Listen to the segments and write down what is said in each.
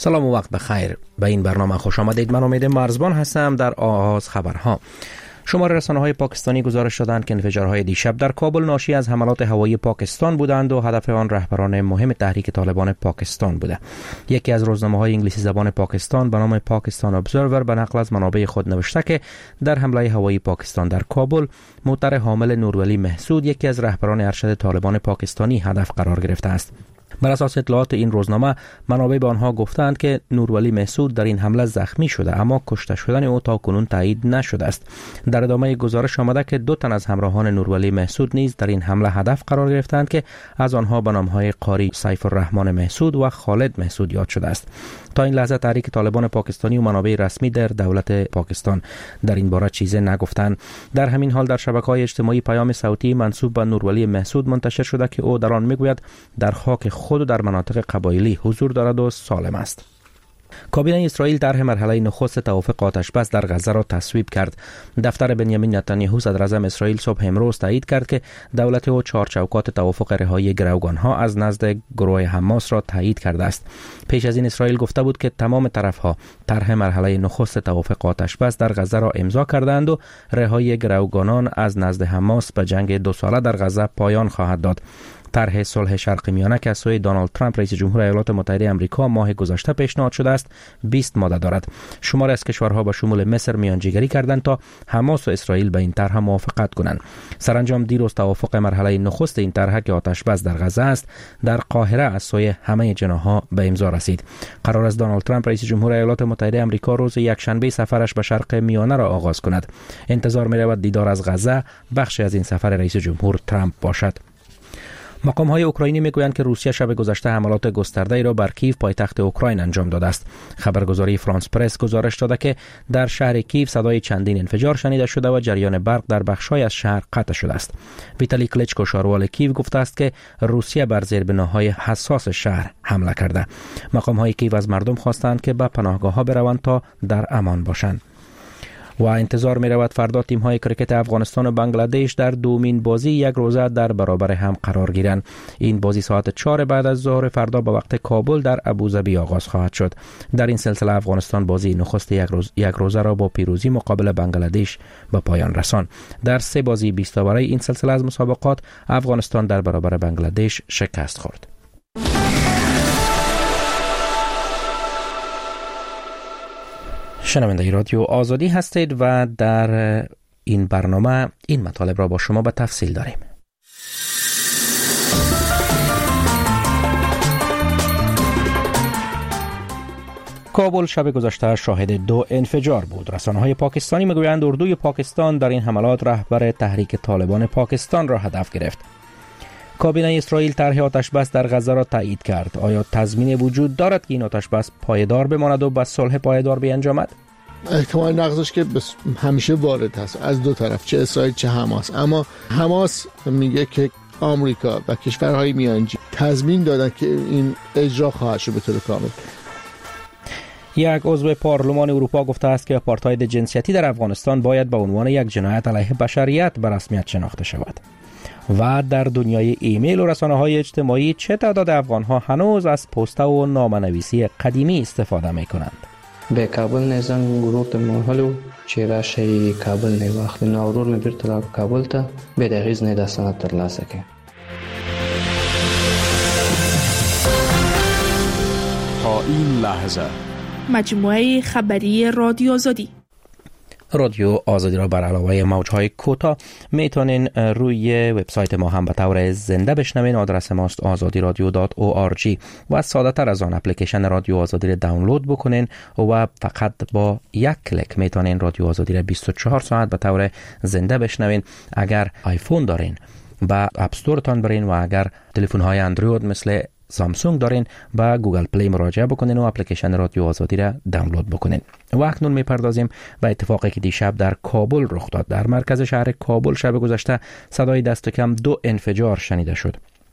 سلام و وقت بخیر. به این برنامه خوش آمدید. من امید مرزبان هستم. در آغاز خبرها. شمار رسانه‌های پاکستانی گزارش دادند که انفجارهای دیشب در کابل ناشی از حملات هوایی پاکستان بودند و هدف آن رهبران مهم تحریک طالبان پاکستان بوده. یکی از روزنامه‌های انگلیسی زبان پاکستان به نام پاکستان ابزرور به نقل از منابع خود نوشته که در حمله هوایی پاکستان در کابل موتر حامل نورولی محسود، یکی از رهبران ارشد طالبان پاکستانی، هدف قرار گرفته است. بر اساس اطلاعات این روزنامه، منابع به آنها گفتند که نورولی محسود در این حمله زخمی شده، اما کشته شدن او تا کنون تایید نشده است. در ادامه گزارش آمده که 2 تن از همراهان نورولی محسود نیز در این حمله هدف قرار گرفتند که از آنها به نام‌های قاری سیف الرحمن محسود و خالد محسود یاد شده است. تا این لحظه تحریک طالبان پاکستانی و منابع رسمی در دولت پاکستان در این باره چیزی نگفتند. در همین حال در شبکه‌های اجتماعی پیام صوتی منسوب به نورولی محسود منتشر شده که او در آن میگوید در خاک خود و در مناطق قبایلی حضور دارد و سالم است. کابینه اسرائیل طرح مرحله نخست توافق آتش بس در غزه را تصویب کرد. دفتر بنیامین نتانیاهو صدراعظم اسرائیل صبح امروز تایید کرد که دولت او 4 چوکات توافق رهایی گروگانها از نزد گروه حماس را تایید کرده است. پیش از این اسرائیل گفته بود که تمام طرفها طرح مرحله نخست توافق آتش بس در غزه را امضا کردند و رهایی گروگانان از نزد حماس به جنگ 2 ساله در غزه پایان خواهد داد. طرح صلح شرق میانه که از سوی دونالد ترامپ رئیس جمهور ایالات متحده آمریکا ماه گذشته پیشنهاد شده است 20 ماده دارد. شماری از کشورها به شمول مصر میانجیگری کردند تا حماس و اسرائیل به این طرح موافقت کنند. سرانجام دیروز توافق مرحله نخست این طرح که آتش بس در غزه است در قاهره از سوی همه جناح‌ها به امضا رسید. قرار است دونالد ترامپ رئیس جمهور ایالات متحده آمریکا روز یکشنبه سفرش به شرق میانه را آغاز کند. انتظار می‌رود دیدار از غزه بخشی از این سفر رئیس جمهور ترامپ باشد. مقام‌های اوکراینی میگویند که روسیه شب گذشته حملات گسترده‌ای را بر کیف پایتخت اوکراین انجام داده است. خبرگزاری فرانس پرس گزارش داده که در شهر کیف صدای چندین انفجار شنیده شده و جریان برق در بخش‌های از شهر قطع شده است. ویتالی کلچکو شاروال کیف گفته است که روسیه بر زیربناهای حساس شهر حمله کرده. مقام‌های کیف از مردم خواستند که به پناهگاه‌ها بروند تا در امان باشند. و انتظار می رود فردا تیم های کرکت افغانستان و بنگلادش در دومین بازی یک روزه در برابر هم قرار گیرند. این بازی ساعت 4 بعد از ظهر فردا به وقت کابل در ابوظبی آغاز خواهد شد. در این سلسله افغانستان بازی نخست یک روزه را با پیروزی مقابل بنگلادش به پایان رساند. در 3 بازی 20 برای این سلسله از مسابقات افغانستان در برابر بنگلادش شکست خورد. شنونده رادیو آزادی هستید و در این برنامه این مطالب را با شما به تفصیل داریم. کابل شب گذشته شاهد 2 انفجار بود. رسانه‌های پاکستانی میگویند اردوی پاکستان در این حملات رهبر تحریک طالبان پاکستان را هدف گرفت. کابینه اسرائیل طرح آتش بس در غزه را تایید کرد. آیا تضمین وجود دارد که این آتش بس پایدار بماند و به صلح پایدار بیانجامد؟ احتمال نقضش که همیشه وارد هست از 2 طرف، چه اسرائیل چه حماس. اما حماس میگه که آمریکا و کشورهای میانجی تضمین دادن که این اجرا خواهد شد به طور کامل. یک عضو پارلمان اروپا گفته است که آپارتاید جنسیتی در افغانستان باید به عنوان یک جنایت علیه بشریت به رسمیت شناخته شود. و در دنیای ایمیل و رسانه‌های اجتماعی چه تعداد افغان‌ها هنوز از پسته و نامه‌نویسی قدیمی استفاده می‌کنند؟ به کابل نزن گروه مرحلو چرا شی کابل نه وقت نورور می بیرته کابل ته به دغیز نه دستانه ترلاسه که تا این لحظه مجموعه خبری رادیو آزادی. رادیو آزادی را بر علاوه موج‌های کوتاه میتونین روی وبسایت ما هم به طور زنده بشنوین. آدرس ماست azadiradio.org و ساده تر از آن اپلیکیشن رادیو آزادی را دانلود بکنین و فقط با یک کلیک میتونین رادیو آزادی را 24 ساعت به طور زنده بشنوین. اگر آیفون دارین با اپ استورتان برین و اگر تلفن های اندروید مثل سامسونگ دارین با گوگل پلی مراجعه بکنین و اپلیکیشن رادیو آزادی را دانلود بکنین. و اکنون میپردازیم به اتفاقی که دیشب در کابل رخ داد. در مرکز شهر کابل شب گذشته صدای دست کم 2 انفجار شنیده شد.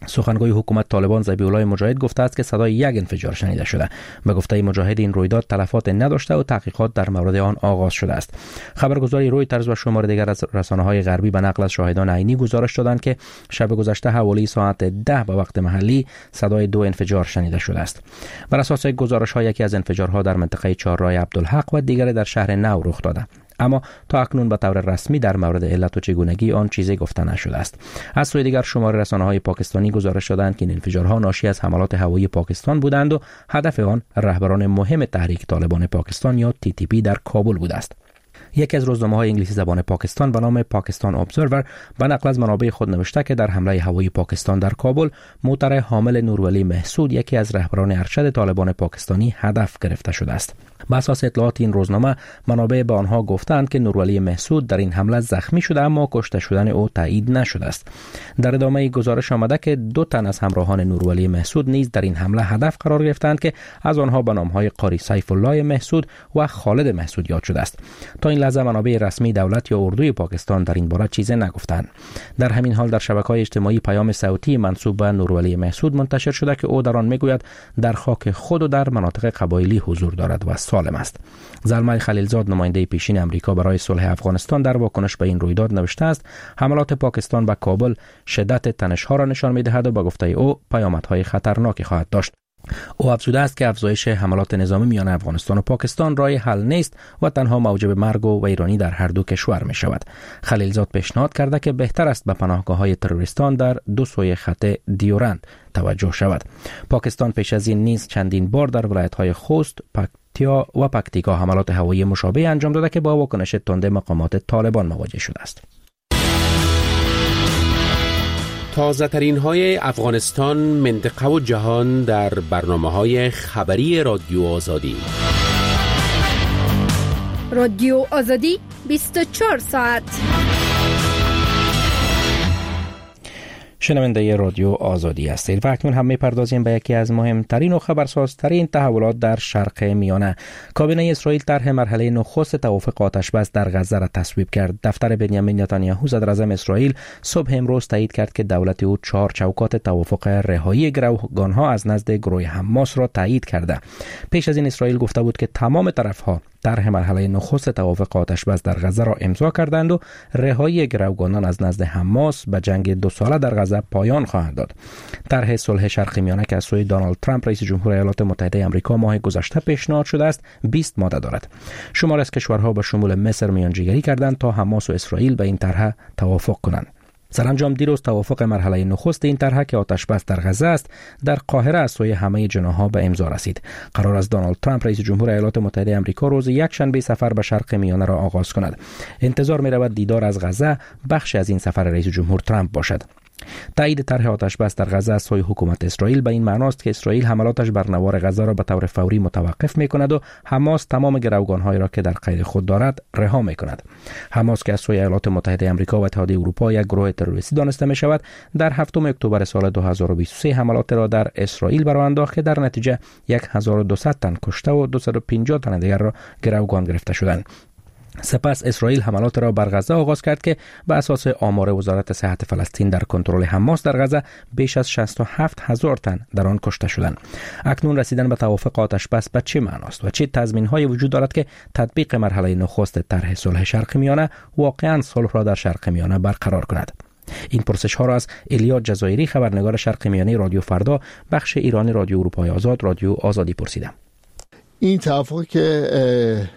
سخنگوی حکومت طالبان ذبیح الله مجاهد گفته است که صدای یک انفجار شنیده شده. به گفته مجاهد این رویداد تلفات نداشته و تحقیقات در مورد آن آغاز شده است. خبرگزاری رویترز و شمار دیگر از رسانه‌های غربی به نقل از شاهدان عینی گزارش دادند که شب گذشته حوالی ساعت 10 به وقت محلی صدای 2 انفجار شنیده شده است. بر اساس گزارش‌ها یکی از انفجارها در منطقه چهارراه عبدالحق و دیگری در شهر نو رخ داده. اما تا اکنون به طور رسمی در مورد علت و چگونگی آن چیزی گفته نشده است. از سوی دیگر شمار رسانه‌های پاکستانی گزارش دادند که این انفجارها ناشی از حملات هوایی پاکستان بودند و هدف آن رهبران مهم تحریک طالبان پاکستان یا TTP در کابل بوده است. یکی از روزنامه‌های انگلیسی زبان پاکستان به نام پاکستان ابزرور به نقل از منابع خود نوشته که در حمله هوایی پاکستان در کابل موتر حامل نورولی محسود یکی از رهبران ارشد طالبان پاکستانی هدف گرفته شده است. بر اساس اطلاعات این روزنامه منابع به آنها گفتند که نورولی محسود در این حمله زخمی شده اما کشته شدن او تایید نشده است. در ادامه گزارش آمده که 2 تن از همراهان نورولی محسود نیز در این حمله هدف قرار گرفتند که از آنها به نام‌های قاری سیف الله محسود و خالد محسود یاد شده است. تا این لحظه منابع رسمی دولت یا اردوی پاکستان در این باره چیزی نگفتند. در همین حال در شبکه‌های اجتماعی پیام صوتی منسوب به نورولی محسود منتشر شده که او در آن میگوید در خاک خود و در مناطق قبایلی حضور دارد و سالم است. زلمه خلیلزاد نماینده پیشین امریکا برای صلح افغانستان در واکنش به این رویداد نوشته است حملات پاکستان به کابل شدت تنش‌ها را نشان می‌دهد و به گفته او پیامدهای خطرناکی خواهد داشت. او افزوده است که افزایش حملات نظامی میان افغانستان و پاکستان راه حل نیست و تنها موجب مرگ و ویرانی در هر دو کشور می شود. خلیلزاد پیشنهاد کرده که بهتر است به پناهگاه‌های تروریستان در دو سوی خط دیورند توجه شود. پاکستان پیش از این نیز چندین بار در ولایت‌های خوست، پکتیا و پکتیکا حملات هوایی مشابه انجام داده که با واکنش تند مقامات طالبان مواجه شده است. تازه ترین های افغانستان، منطقه و جهان در برنامه‌های خبری رادیو آزادی. رادیو آزادی 24 ساعت. شنونده رادیو آزادی هستید و اکنون هم می‌پردازیم به یکی از مهمترین و خبرسازترین تحولات در شرق میانه. کابینه اسرائیل طرح مرحله نخست توافق آتش‌بس در غزه را تصویب کرد. دفتر بنیامین نتانیاهو صدر اعظم اسرائیل صبح امروز تایید کرد که دولت او 4 چوکات توافق رهایی گروگان‌ها از نزد گروه حماس را تایید کرده. پیش از این اسرائیل گفته بود که تمام طرف‌ها طرح مرحله نخست توافق آتش‌بس در غزه را امضا کردند و رهایی گروگانان از نزد حماس به جنگ 2 ساله در غزه پایان خواهد داد. طرح صلح شرق میانه که از سوی دونالد ترامپ رئیس جمهور ایالات متحده آمریکا ماه گذشته پیشنهاد شده است 20 ماده دارد. شمار از کشورها به شمول مصر میانجیگری کردند تا حماس و اسرائیل به این طرح توافق کنند. سرانجام دیروز توافق مرحله نخست این طرح که آتش‌بس در غزه است در قاهره از سوی همه جناح‌ها به امضا رسید. قرار است دونالد ترامپ رئیس جمهور ایالات متحده آمریکا روز یکشنبه سفر به شرق میانه را آغاز کند. انتظار می‌رود دیدار از غزه بخش از این سفر رئیس جمهور ترامپ باشد. تایید طرح آتش‌بس در غزه از سوی حکومت اسرائیل به این معناست که اسرائیل حملاتش بر نوار غزه را به طور فوری متوقف می‌کند و حماس تمام گروگان‌هایی را که در قید خود دارد رها می‌کند. حماس که از سوی ایالات متحده آمریکا و اتحادیه اروپا یک گروه تروریستی دانسته می‌شود، در 7 اکتبر سال 2023 حملات را در اسرائیل برآورد انداخت که در نتیجه 1200 تن کشته و 250 تن دیگر را گروگان گرفته شدند. سپس اسرائیل حملات را بر غزه آغاز کرد که به اساس آمار وزارت صحت فلسطین در کنترل حماس در غزه بیش از 67000 تن در آن کشته شدند. اکنون رسیدن به توافق آتش‌بس به چه معناست و چه تضمین‌هایی وجود دارد که تطبیق مرحله نخست طرح صلح شرق میانه واقعاً صلح را در شرق میانه برقرار کند؟ این پرسش ها را از ایلیا جزایری خبرنگار شرق میانه رادیو فردا بخش ایرانی رادیو اروپای آزاد رادیو آزادی پرسیدم. این توافقی که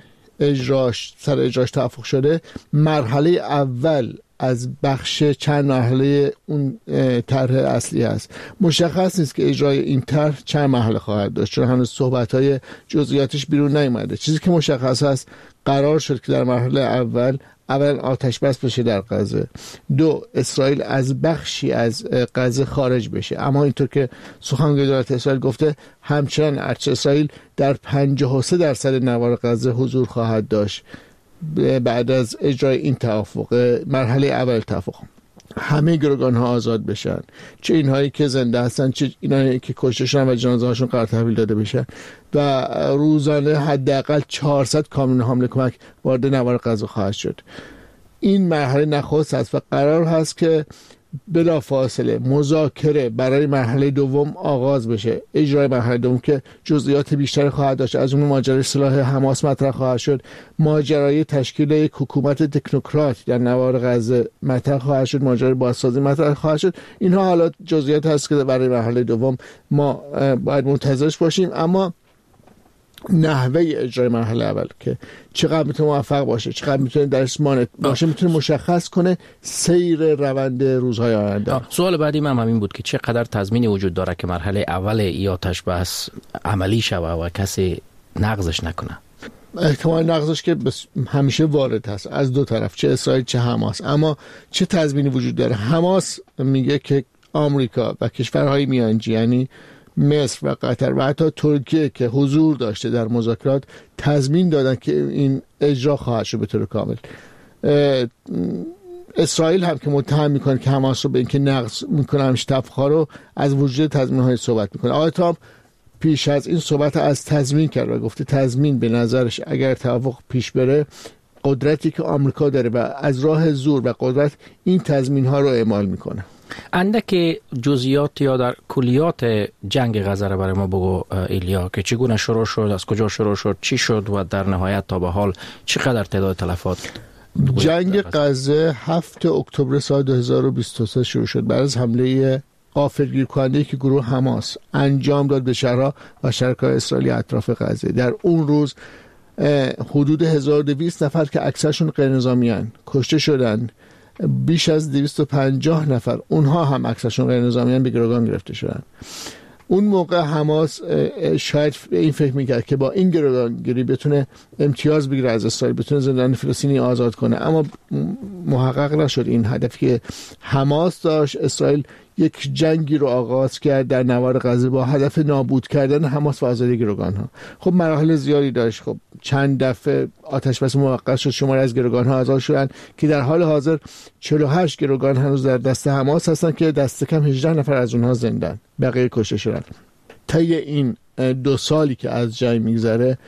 سر اجراش توافق شده مرحله اول از بخش چند مرحله اون طرح اصلی است. مشخص نیست که اجرای این طرح چند مرحله خواهد داشت چون هنوز صحبت‌های جزئیاتش بیرون نیامده. چیزی که مشخص است قرار شد که در مرحله اول آتش بس بشه در غزه، 2 اسرائیل از بخشی از غزه خارج بشه، اما اینطور که سخنگوی دولت اسرائیل گفته همچنان ارتش اسرائیل در 53% نوار غزه حضور خواهد داشت بعد از اجرای این توافق. مرحله اول توافق همه گروگان ها آزاد بشن، چه اینهایی که زنده هستن چه اینهایی که کشته شدن و جنازه هاشون قرار تحویل داده بشن و روزانه حداقل 400 کامیون حامل کمک وارد نوار غزه خواهد شد. این مرحله نخست است و قرار هست که بلافاصله مذاکره برای مرحله دوم آغاز بشه، اجرای مرحله دوم که جزئیات بیشتری خواهد داشت، از اون ماجرای سلاح حماس مطرح خواهد شد، ماجرای تشکیل یک حکومت تکنوکرات در نوار غزه مطرح خواهد شد، ماجرای بازسازی مطرح خواهد شد. اینها حالا جزئیات هست که برای مرحله دوم ما باید منتظرش باشیم. اما نحوه اجرای مرحله اول که چقدر میتونه موفق باشه، چقدر میتونه درس مانع باشه، میتونه مشخص کنه سیر روند روزهای آینده. سوال بعدی من همین بود که چقدر تضمینی وجود داره که مرحله اول ای آتش بس عملی شوه و کسی نقضش نکنه؟ احتمال نقضش که همیشه وارد هست از دو طرف، چه اسرائیل چه حماس. اما چه تضمینی وجود داره؟ حماس میگه که آمریکا و کشورهای میانجی یعنی مصر و قطر و حتی ترکیه که حضور داشته در مذاکرات تضمین دادن که این اجرا خواهد شد به طور کامل. اسرائیل هم که متهم میکنه که حماس رو به اینکه نقض میکنه همش تفخار رو از وجود تضمین‌های صحبت میکنه. آقای ترامپ پیش از این صحبت از تضمین کرد و گفته تضمین به نظرش اگر توافق پیش بره قدرتی که آمریکا داره و از راه زور و قدرت این تضمین‌ها رو اعمال میکنه. اندک جزئیات یا در کلیات جنگ غزه را برای ما بگو ایلیا، که چگونه شروع شد، از کجا شروع شد، چی شد و در نهایت تا به حال چقدر تعداد تلفات؟ جنگ غزه 7 اکتبر سال 2023 شروع شد بعد از حمله غافلگیر کننده که گروه حماس انجام داد به شهرها و شهرهای اسرائیلی اطراف غزه. در اون روز حدود 1200 نفر که اکثرشون غیر نظامیان کشته شدن، بیش از 250 نفر اونها هم اکثرشون غیر نظامیان به گروگان گرفته شدن. اون موقع حماس شاید این فکر میکرد که با این گروگانگیری بتونه امتیاز بگیره از اسرائیل، بتونه زندان فلسطینی آزاد کنه، اما محقق نشد این هدفی که حماس داشت. اسرائیل یک جنگی رو آغاز کرد در نوار غزه با هدف نابود کردن حماس و آزادی گروگان‌ها. خب مراحل زیادی داشت. خب چند دفعه آتش بس موقت شد، شماری از گروگان‌ها آزاد شدن که در حال حاضر 48 گروگان هنوز در دست حماس هستن که دست کم 18 نفر از اونها زندن، بقیه کشته شدن. طی این 2 سالی که از جنگ میگذره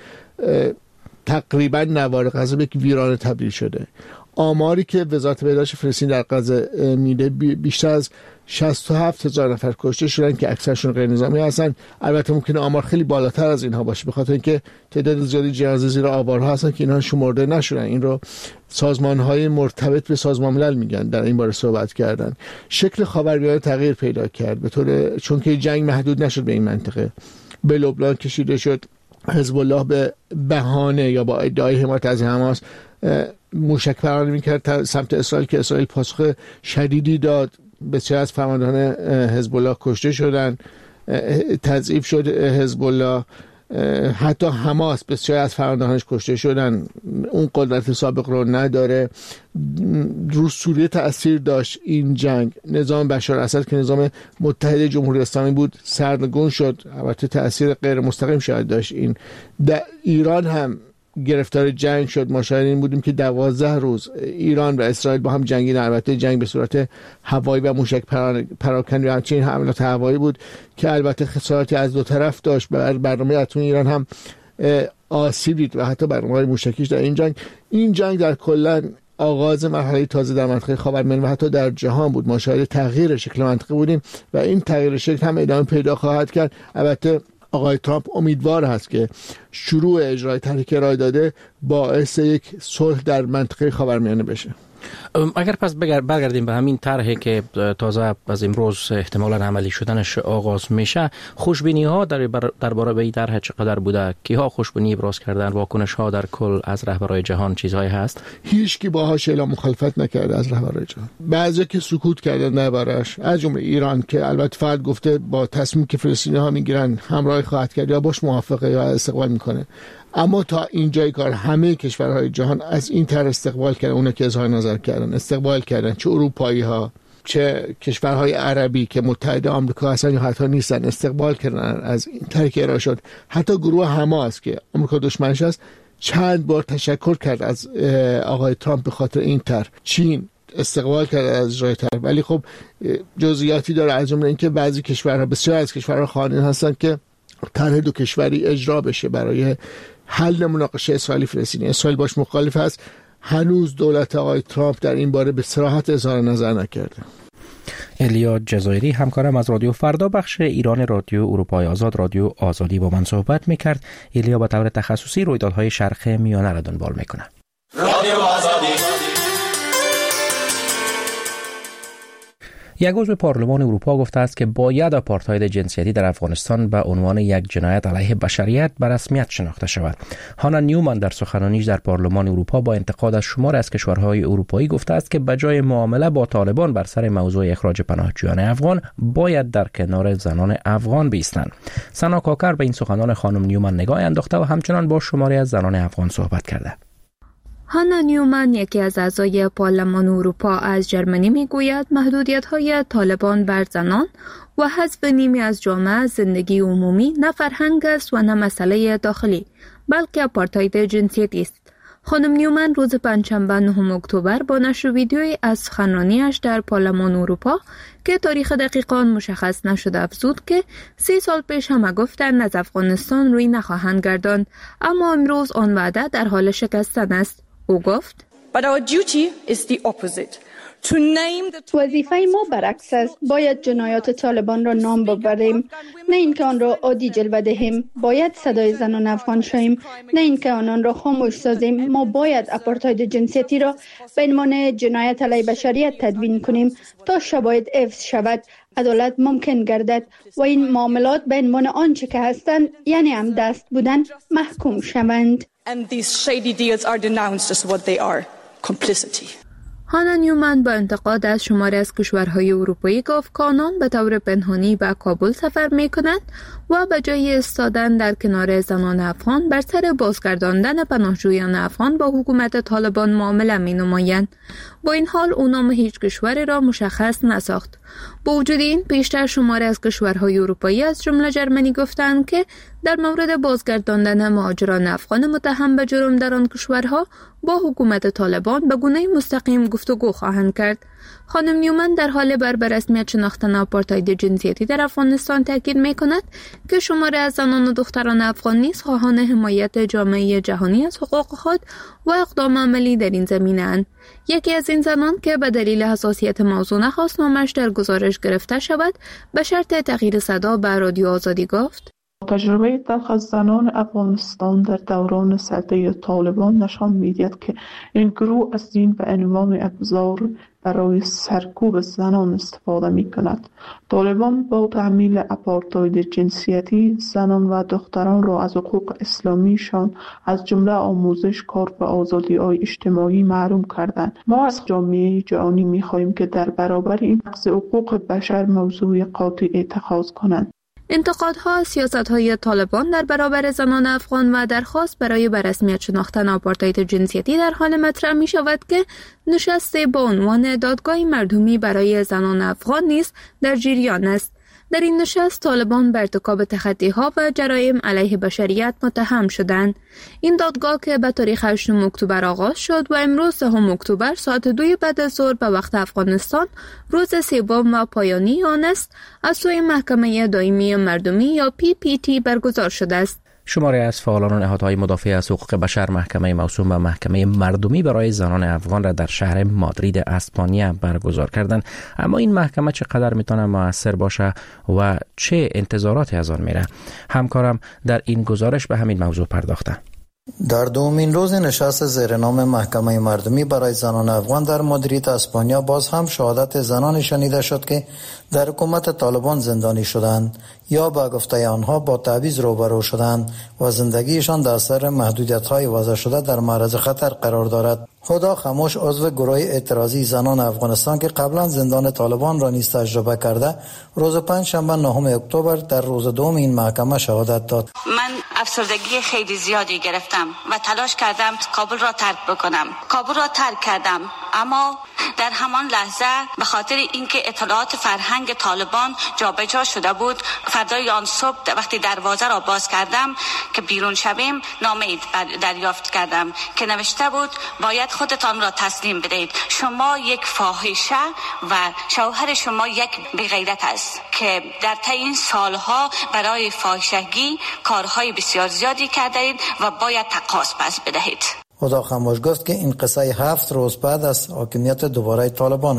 تقریبا نوار غزه به یک ویرانه تبدیل شده. آماری که وزارت بهداشت فلسطین در غزه میده بیشتر از 67,000 نفر کشته شدن که اکثرشون غیر نظامی هستن. البته ممکنه آمار خیلی بالاتر از اینها باشه به خاطر اینکه تعداد زیادی جنازه زیر آوارها هستن که اینها شمرده نشدن. این رو سازمان‌های مرتبط به سازمان ملل میگن، در این باره صحبت کردن. شکل خاورمیانه تغییر پیدا کرد به طور چون که جنگ محدود نشد به این منطقه. به لبنان کشیده شد. حزب الله به بهانه یا با ادعای حمایت از حماس موشک پرانی میکرد سمت اسرائیل که اسرائیل پاسخ شدیدی داد. بسیار از فرماندهان حزب الله کشته شدن، تضعیف شد حزب الله. حتی حماس بسیار از فرماندهانش کشته شدن، اون قدرت سابق رو نداره. رو سوریه تأثیر داشت این جنگ. نظام بشار اسد که نظام متحد جمهوری اسلامی بود سرنگون شد، البته تأثیر غیر مستقیم شاید داشت. این در ایران هم گرفتار جنگ شد. ما شاهد این بودیم که 12 روز ایران و اسرائیل با هم جنگیدن. البته جنگ به صورت هوایی و موشک پراکنی و همچنین حملات هوایی بود که البته خساراتی از دو طرف داشت. برنامه اتمی ایران هم آسیب دید و حتی برنامه‌های موشکیش در این جنگ در کلا آغاز مرحله تازه در منطقه خاورمیانه و حتی در جهان بود. ما شاهد تغییر شکل منطقه بودیم و این تغییر شکل هم ادامه پیدا خواهد کرد. البته آقای ترامپ امیدوار هست که شروع اجرای طرحی که ارائه داده باعث یک صلح در منطقه خاورمیانه بشه. اگر پس برگردیم به همین طرحی که تازه از امروز احتمالاً عملی شدنش آغاز میشه، خوشبینی ها درباره به این طرح چقدر بوده؟ کیها خوشبینی ابراز کردن؟ واکنش ها در کل از رهبران جهان چیزهایی هست؟ هیچ کی باهاش اعلام مخالفت نکرده از رهبران جهان. بعضی که سکوت کردن دربارش، از جمله ایران که البته فقط گفته با تصمیم که فلسطینی ها میگیرن همراهی خواهد کرد یا باش موافقه یا استقبال میکنه. اما تا اینجای کار همه کشورهای جهان از این طرح استقبال کردن. اونا که اظهار نظر کردن استقبال کردن، چه اروپایی ها چه کشورهای عربی که متحد آمریکا هستن یا حتی نیستن، استقبال کردن از این طرحی که ارائه شد. حتی گروه حماس که آمریکا دشمنش است چند بار تشکر کرد از آقای ترامپ به خاطر این طرح. چین استقبال کرد از اجرای طرح، ولی خب جزئیاتی داره، از جمله اینکه بعضی کشورها، بسیار از کشورها خواهان هستن که طرح دو کشوری اجرا بشه برای حل مناقشه اسرائیلی فلسطینی. اسرائیل باش مخالف است. هنوز دولت آقای ترامپ در این باره به صراحت اظهار نظر نکرده. الیا جزایری همکارم از رادیو فردا بخش ایران رادیو اروپای آزاد رادیو آزادی با من صحبت میکرد. الیا به طور تخصصی رویدادهای شرق میانه را دنبال میکنه. رادیو آزادی. یک عضو پارلمان اروپا گفته است که باید آپارتاید جنسیتی در افغانستان به عنوان یک جنایت علیه بشریت به رسمیت شناخته شود. هانا نیومن در سخنرانیش در پارلمان اروپا با انتقاد از شمار از کشورهای اروپایی گفته است که بجای معامله با طالبان بر سر موضوع اخراج پناهجویان افغان باید در کنار زنان افغان بایستند. سنا کاکر به این سخنان خانم نیومن نگاه انداخته و همچنان با شماری از زنان افغان صحبت کرده. هانا نیومن یکی از اعضای پارلمان اروپا از جرمنی میگوید محدودیت‌های طالبان بر زنان و حذف نیمی از جامعه زندگی عمومی نه فرهنگ است و نه مسئله داخلی بلکه آپارتاید جنسیتی است. خانم نیومن روز پنجشنبه 9 اکتبر با نشر ویدیویی از سخنرانیش در پارلمان اروپا که تاریخ دقیق آن مشخص نشده افزود که 30 سال پیش همه گفتند از افغانستان روی نخواهند گرداند، اما امروز آن وعده در حال شکستن است. او گفت But our duty is the opposite. وظیفه ما برعکس است. باید جنایات طالبان را نام ببریم، نه اینکه آن را عادی جلوه دهیم. باید صدای زنان افغان شویم، نه اینکه آنان را خاموش سازیم. ما باید آپارتاید جنسیتی را به عنوان جنایت علیه بشریت تدوین کنیم تا شواهد حفظ شود، عدالت ممکن گردد و این معاملات به عنوان آنچه که هستند، یعنی هم دست بودن، محکوم شوند. And these shady deals are denounced as what they are, complicity. هانا نیومن با انتقاد از شماری از کشورهای اروپایی گفت که آنان به طور پنهانی به کابل سفر می‌کنند و به جای ایستادن در کنار زنان افغان بر سر بازگرداندن پناهجویان افغان با حکومت طالبان معامله می‌نمایند. با این حال او نام هیچ کشوری را مشخص نساخت. با وجود این بیشتر شماری از کشورهای اروپایی از جمله جرمنی گفتند که در مورد بازگرداندن مهاجران افغان متهم به جرم در آن کشورها با حکومت طالبان به گونه مستقیم گفتگو خواهند کرد. خانم نیومن در حال به رسمیت شناختن آپارتاید جنسیتی در افغانستان تاکید می‌کند که شماری از زنان و دختران افغان نیز خواهان حمایت جامعه جهانی از حقوق خود و اقدام عملی در این زمینه‌اند. یکی از این زنان که به دلیل حساسیت موضوع نخواست نامش در گزارش گرفته شود، به شرط تغییر صدا به رادیو آزادی گفت: تجربه تلخ از زنان افغانستان در دوران سلطه طالبان نشان می‌دهد که این گروه از دین به عنوان ابزار برای سرکوب زنان استفاده می‌کند. طالبان با تعمیل آپارتاید جنسیتی زنان و دختران را از حقوق اسلامیشان از جمله آموزش، کار و آزادی‌های اجتماعی محروم کردند. ما از جامعه جهانی می‌خواهیم که در برابر این نقض حقوق بشر موضوع قاطع اتخاذ کنند. انتقادها از سیاست‌های طالبان در برابر زنان افغان و درخواست برای به رسمیت شناختن آپارتاید جنسیتی در حال مطرح می‌شود که نشست با عنوان دادگاه مردمی برای زنان افغان نیز در جریان است. در این نشست طالبان به ارتکاب تخطی‌ها و جرایم علیه بشریت متهم شدند. این دادگاه که به تاریخ 8 اکتبر آغاز شد و امروز 10 اکتبر ساعت 2 بعد از ظهر به وقت افغانستان روز سوم و پایانی آن است، از سوی محکمه دائمی مردمی یا PPT برگزار شده است. شماری از فعالان و نهادهای مدافع از حقوق بشر محکمه موسوم به محکمه مردمی برای زنان افغان را در شهر مادرید اسپانیا برگزار کردند. اما این محکمه چقدر میتونه مؤثر باشه و چه انتظاراتی از آن میره؟ همکارم در این گزارش به همین موضوع پرداخته. در دومین روز نشست زیرنام محکمه مردمی برای زنان افغان در مادرید اسپانیا باز هم شهادت زنانی شنیده شد که در حکومت طالبان زندانی شدند یا به گفته آنها با تعویض روبرو شدند و زندگیشان در اثر محدودیت‌های وضع شده در معرض خطر قرار دارد. هدا خاموش عضو گروه اعتراضی زنان افغانستان که قبلا زندان طالبان را نیز تجربه کرده، روز پنجشنبه 9 اکتبر در روز دوم این محکمه شهادت داد. من افسردگی خیلی زیادی گرفتم و تلاش کردم کابل را ترک بکنم. کابل را ترک کردم، اما در همان لحظه به خاطر اینکه اطلاعات فرهنگ طالبان جابجا شده بود، فردای آن صبح وقتی دروازه را باز کردم که بیرون شویم، نامه دریافت کردم که نوشته بود باید خودتان را تسلیم بدهید. شما یک فاحشه و شوهر شما یک بی‌غیرت است که در طی این سالها برای فاحشگی کارهای بسیار زیادی کردید و باید تقاص پس بدهید. هدا خاموش گفت که این قصه 7 روز بعد از حاکمیت دوباره طالبان است.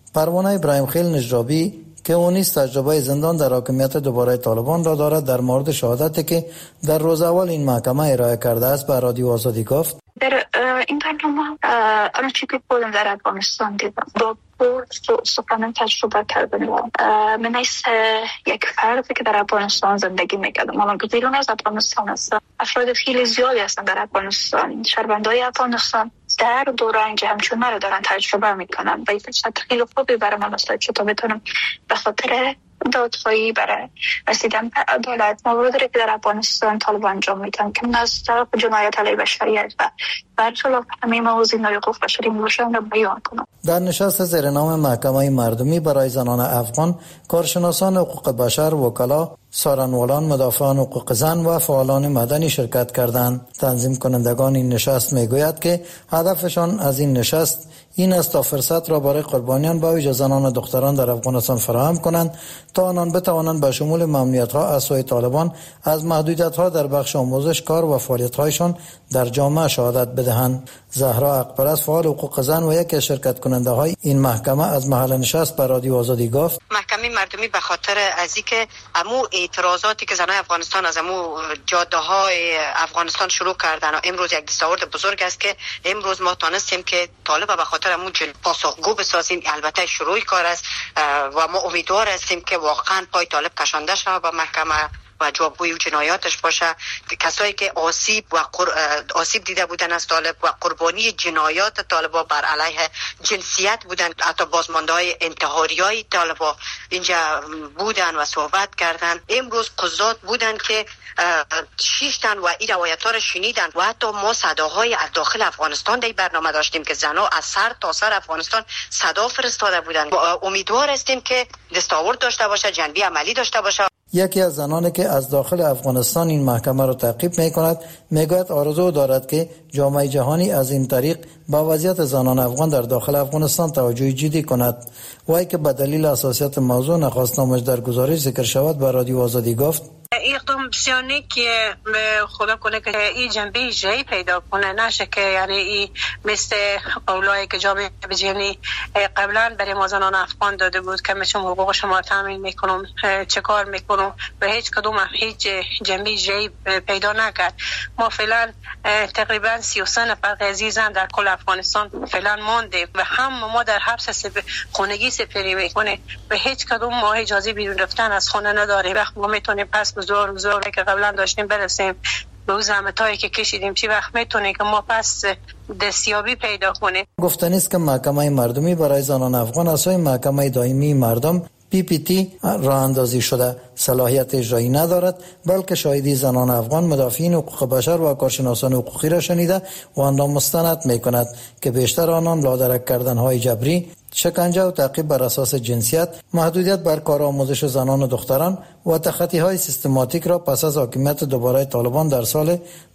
پروانه ابراهیم خیل نجرابی که او نیز تجربه زندان در حاکمیت دوباره طالبان را دارد در مورد شهادتی که در روز اول این محکمه ارائه کرده است به رادیو آزادی گفت: در این برنامه آنچه که خودم در افغانستان دیدم با سخنان تجربه کردن من نیست یک فردی که در افغانستان زندگی میکردم. الان که بیرون از افغانستان هستم، افراد خیلی زیادی هستن در افغانستان، شهروندای افغانستان در دورنج همچون مرا دارن تجربه میکنن و این فرصت خیلی خوبی برای من است که تا بتونم به خاطر دادخواهی برای رسیدن به عدالت موردی که در افغانستان طالبان انجام میدن که از طرف جنایت علیه بشریت و برخلاف همه موازین حقوق بشری میباشن را بیان کنم. در نشست زیر نام محکمه مردمی برای زنان افغان، کارشناسان حقوق بشر، وکلا، سارنوالان، مدافعان حقوق زن و فعالان مدنی شرکت کردند. تنظیم کنندگان این نشست میگوید که هدفشان از این نشست این است تا فرصت را برای قربانیان به ویژه زنان و دختران در افغانستان فراهم کنند تا آنان بتوانند به شمول ممنوعیت‌ها از سوی طالبان از محدودیت‌ها در بخش آموزش، کار و فعالیت‌هایشان در جامعه شهادت بدهند. زهرا اقبرست، فعال حقوق زن و یکی از شرکت کننده های این محکمه، از محل نشست به رادیو آزادی گفت: محکمه مردمی به خاطر از اینکه امو اعتراضاتی که زنان افغانستان از امو جاده های افغانستان شروع کردن و امروز یک دستاورد بزرگ است که امروز ما تانستیم که طالب به خاطر امو پاسخگو بسازیم. البته شروع کار است و ما امیدوار هستیم که واقعا پای طالب کشانده شود به محکمه و جوابگوی و جنایاتش باشه. کسایی که آسیب دیده بودن از طالب و قربانی جنایات طالبا بر علیه جنسیت بودن، حتی بازمانده های انتحاری های طالبا اینجا بودن و صحبت کردن. امروز قضات بودن که شیشتن و این روایت ها رو شنیدن و حتی ما صداهای از داخل افغانستان در برنامه داشتیم که زنها از سر تا سر افغانستان صدا فرستاده بودن. امیدوار هستیم که دستاورد داشته باشه، جنبه عملی داشته باشه. یکی از زنانی که از داخل افغانستان این محکمه را تعقیب می‌کند میگوید آرزو دارد که جامعه جهانی از این طریق با وضعیت زنان افغان در داخل افغانستان توجه جدی کند. وی که به دلیل حساسیت موضوع نخواست نامش در گزارش ذکر شود به رادیو آزادی گفت: اقدام بسیار که خدا کنه که این جنبه جایی پیدا کنه، نشه که یعنی این مثل قولایی که جامعه جهانی قبلا برای ما زنان افغان داده بود که مثل حقوق شما تامین میکنم، چه کار میکنم و هیچ کدوم هیچ جنبه جایی پیدا نکرد. ما فعلا تقریبا 33 نفر عزیزان در کل افغانستان فعلا مانده و هم ما در حبس خانگی سپری میکنه و هیچ کدوم ما اجازه بیرون رفتن از خانه نداریم. وقت ما میتونیم پس زور که قبلا داشتیم برسیم به اون زحمتایی که کشیدیم، چی وقت میتونه که ما پس دستیابی پیدا کنیم. گفتنی است که محکمه مردمی برای زنان افغان از سوی محکمه دائمی مردم PPT راه اندازی شده، صلاحیت اجرایی ندارد، بلکه شاهدی زنان افغان، مدافعین حقوق بشر و کارشناسان حقوقی را شنیده و آن را مستند میکند که بیشتر آنان لادرک کردن‌های جبری، شکنجه و تعقیب بر اساس جنسیت، محدودیت بر کار آموزش زنان و دختران و تخطی‌های سیستماتیک را پس از حاکمیت دوباره طالبان در سال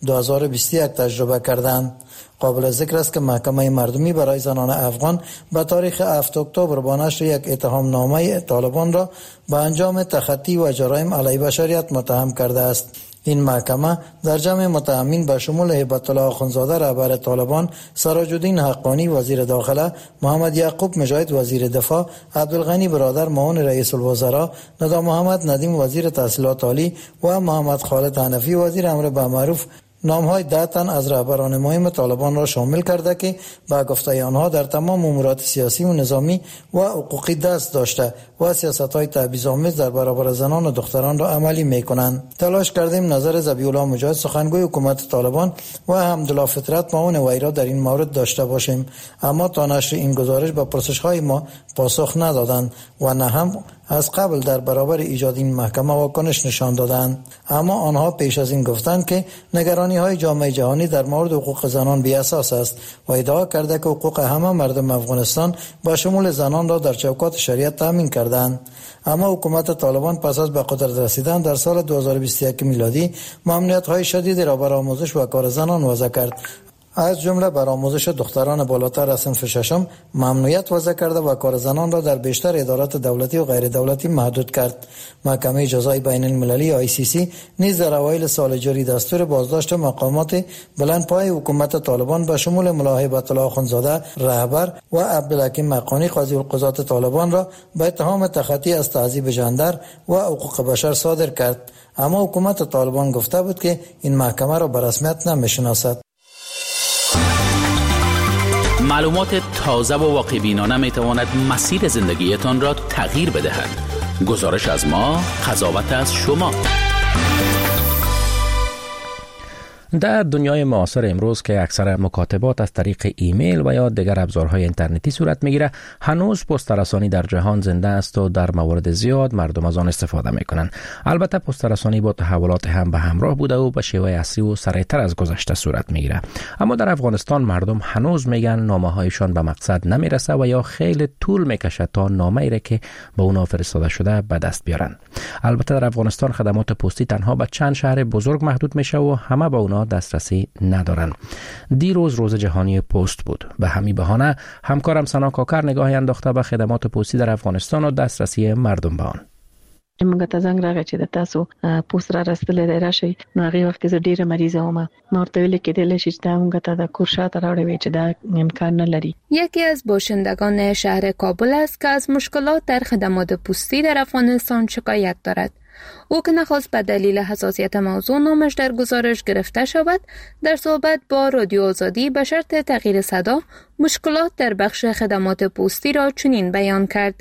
2021 تجربه کردند. قابل ذکر است که محکمه مردمی برای زنان افغان به تاریخ 7 اکتبر با نشر یک اتهام نامه طالبان را به انجام تخطی و جرایم علیه بشریت متهم کرده است. این محکمه در جمع متهمین به شمول هیبت الله آخوندزاده رهبر طالبان، سراج الدین حقانی وزیر داخله، محمد یعقوب مجاهد وزیر دفاع، عبدالغنی برادر معاون رئیس الوزراء، ندا محمد ندیم وزیر تحصیلات عالی و محمد خالد حنفی وزیر امر بالمعروف نام‌های 10 تن از رهبران مهم طالبان را شامل کرده که با گفته آنها در تمام امورات سیاسی و نظامی و حقوقی دست داشته و سیاست‌های تبعیض‌آمیز در برابر زنان و دختران را عملی می‌کنند. تلاش کردیم نظر ذبیح الله مجاهد سخنگوی حکومت طالبان و حمدالله فطرت معاون وی را در این مورد داشته باشیم، اما تا نشر این گزارش به پرسش‌های ما پاسخ ندادند و نه هم از قبل در برابر ایجاد این محکمه واکنش نشان دادند. اما آنها پیش از این گفتند که نگرانی‌های جامعه جهانی در مورد حقوق زنان بی اساس است و ادعا کرده که حقوق همه مردم افغانستان با شمول زنان را در چوکات شریعت تامین کردند. اما حکومت طالبان پس از به قدرت رسیدن در سال 2021 میلادی ممنوعیت‌های شدیدی را بر آموزش و کار زنان وضع کرد. از جمله بر آموزش دختران بالاتر از صنف ششم ممنوعیت وضع کرده و کار زنان را در بیشتر ادارات دولتی و غیر دولتی محدود کرد. محکمه جزای بین المللی ICC نیز در اوایل سال جاری دستور بازداشت مقامات بلندپای حکومت طالبان به شمول ملا هیبت الله اخوندزاده رهبر و عبدالحکیم مقانی قاضی القضات طالبان را به اتهام تخطی از تعذیب ژندر و حقوق بشر صادر کرد. اما حکومت طالبان گفته بود که این محکمه را به رسمیت نمی‌شناسد. معلومات تازه و واقع‌بینانه می‌تواند مسیر زندگیتان را تغییر بدهد. گزارش از ما، قضاوت از شما. در دنیای معاصر امروز که اکثر مکاتبات از طریق ایمیل و یا دیگر ابزارهای اینترنتی صورت میگیره، هنوز پست رسانی در جهان زنده است و در موارد زیاد مردم از آن استفاده میکنن. البته پست رسانی با تحولات هم به همراه بوده و به شیوه اصلی و سریعتر از گذشته صورت میگیره. اما در افغانستان مردم هنوز میگن نامه هایشان به مقصد نمیرسه و یا خیلی طول میکشه تا نامه ای که به اونا فرستاده شده به دست بیارن. البته در افغانستان خدمات پستی تنها به چند شهر بزرگ محدود میشه و همه به اونا دسترسی ندارن. دیروز روز جهانی پست بود. به همین بهانه همکارم سنا کاکر نگاهی انداخته به خدمات پستی در افغانستان و دسترسی مردم به آن. موږ ته زنګ راغی چې د تاسو پوسټ را رسېدلې دی راشي. نو هغې وخت کې زه ډېره مریضه وم. نو ورته ویل کېدلی شي چې دا موږ ته د کور شاته راوړی وی چې دا امکان نه لري. یکی از باشندگان شهر کابل است که از مشکلات در خدمات پستی در افغانستان شکایت دارد. او که نخواست به دلیل حساسیت موضوع نامش در گزارش گرفته شود، در صحبت با رادیو آزادی به شرط تغییر صدا مشکلات در بخش خدمات پستی را چنین بیان کرد.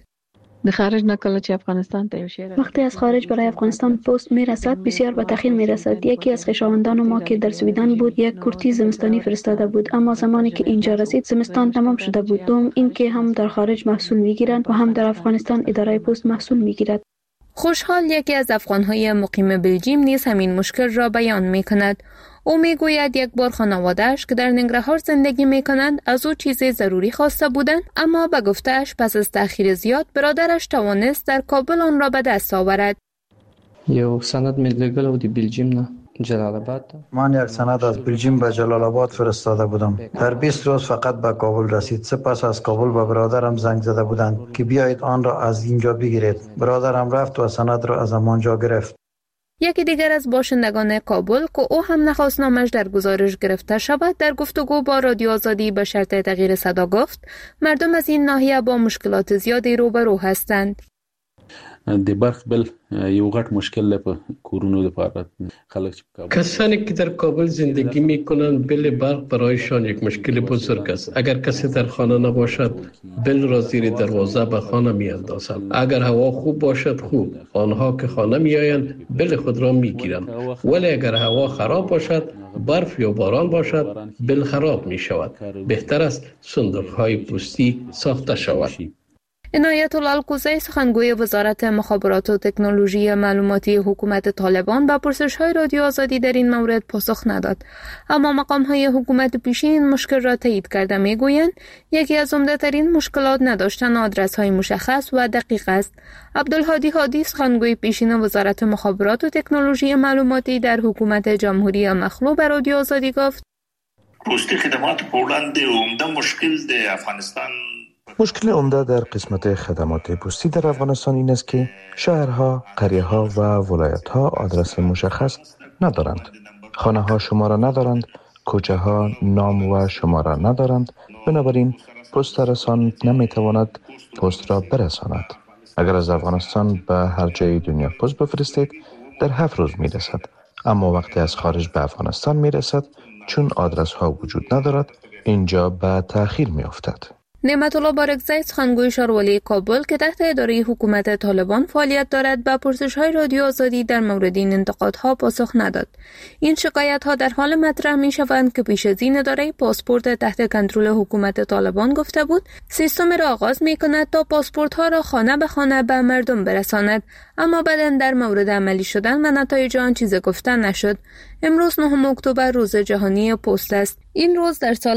وقتی از خارج برای افغانستان پست میرسد بسیار به تأخیر میرسد. یکی از خویشاوندان ما که در سویدن بود یک کرتی زمستانی فرستاده بود، اما زمانی که اینجا رسید زمستان تمام شده بود. دوم این که هم در خارج محصول میگیرند و هم در افغانستان اداره پست محصول میگیرد. خوشحال یکی از افغانهای مقیم بلژیم نیز همین مشکل را بیان میکند. او میگوید یک بار خانواده‌اش که در ننگرهار زندگی میکنند از او چیز ضروری خواسته بودند، اما به گفته‌اش پس از تأخیر زیاد برادرش توانست در کابل آن را به دست آورد. یو سند می‌لګلو دی بلژیم نه جلال آباد. من یک سند از بلژیم به جلال آباد فرستاده بودم. در 20 روز فقط به کابل رسید. سپس از کابل به برادرم زنگ زده بودند که بیایید آن را از اینجا بگیرید. برادرم رفت و سند را از همانجا گرفت. یکی دیگر از باشندگان کابل که او هم نخواست نامش در گزارش گرفته شود، در گفتگو با رادیو آزادی به شرط تغییر صدا گفت مردم از این ناحیه با مشکلات زیادی روبرو هستند. د برق بل یو غټ مشکل په کورونو لپاره خلک کسانی که در کابل زندگی میکنند بل برق برایشان یک مشکل بزرگ است. اگر کسی در خانه نباشد بل را زیر دروازه به خانه میاندازند. اگر هوا خوب باشد خوب، آنها که خانه میآیند بل خود را میگیرند، ولی اگر هوا خراب باشد، برف یا باران باشد، بل خراب می شود. بهتر است صندوق های پستی ساخته شود. عنایت الله الکوزی سخنگوی وزارت مخابرات و تکنولوژی معلوماتی حکومت طالبان به پرسش‌های رادیو آزادی در این مورد پاسخ نداد، اما مقام‌های حکومت پیشین این مشکل را تایید کرده می‌گویند یکی از عمده‌ترین مشکلات نداشتن آدرس‌های مشخص و دقیق است. عبدالهادی هادی سخنگوی پیشین وزارت مخابرات و تکنولوژی معلوماتی در حکومت جمهوری مخلوع به رادیو آزادی گفت: پستی خدمات په وړاندې عمده مشکل د افغانستان مشکل عمده در قسمت خدمات پستی در افغانستان این است که شهرها، قریه‌ها و ولایت‌ها آدرس مشخص ندارند. خانه‌ها شماره ندارند، کوچه‌ها نام و شماره ندارند. بنابراین پست رسان نمی‌تواند پست را برساند. اگر از افغانستان به هر جای دنیا پست بفرستید در 7 روز می‌رسد. اما وقتی از خارج به افغانستان می‌رسد چون آدرس‌ها وجود ندارد اینجا به تأخیر می‌افتد. نعمت الله بارکزی سخنگوی ښاروالۍ کابل که تحت اداره حکومت طالبان فعالیت دارد به پرسش‌های رادیو آزادی در مورد این انتقادها پاسخ نداد. این شکایت‌ها در حال مطرح می‌شوند که پیش از این اداره پاسپورت تحت کنترل حکومت طالبان گفته بود سیستم را آغاز می‌کند تا پاسپورت‌ها را خانه به خانه به مردم برساند، اما بعداً در مورد عملی شدن و نتایج آن چیز گفته نشد. امروز 9 اکتبر روز جهانی پست است. این روز در سال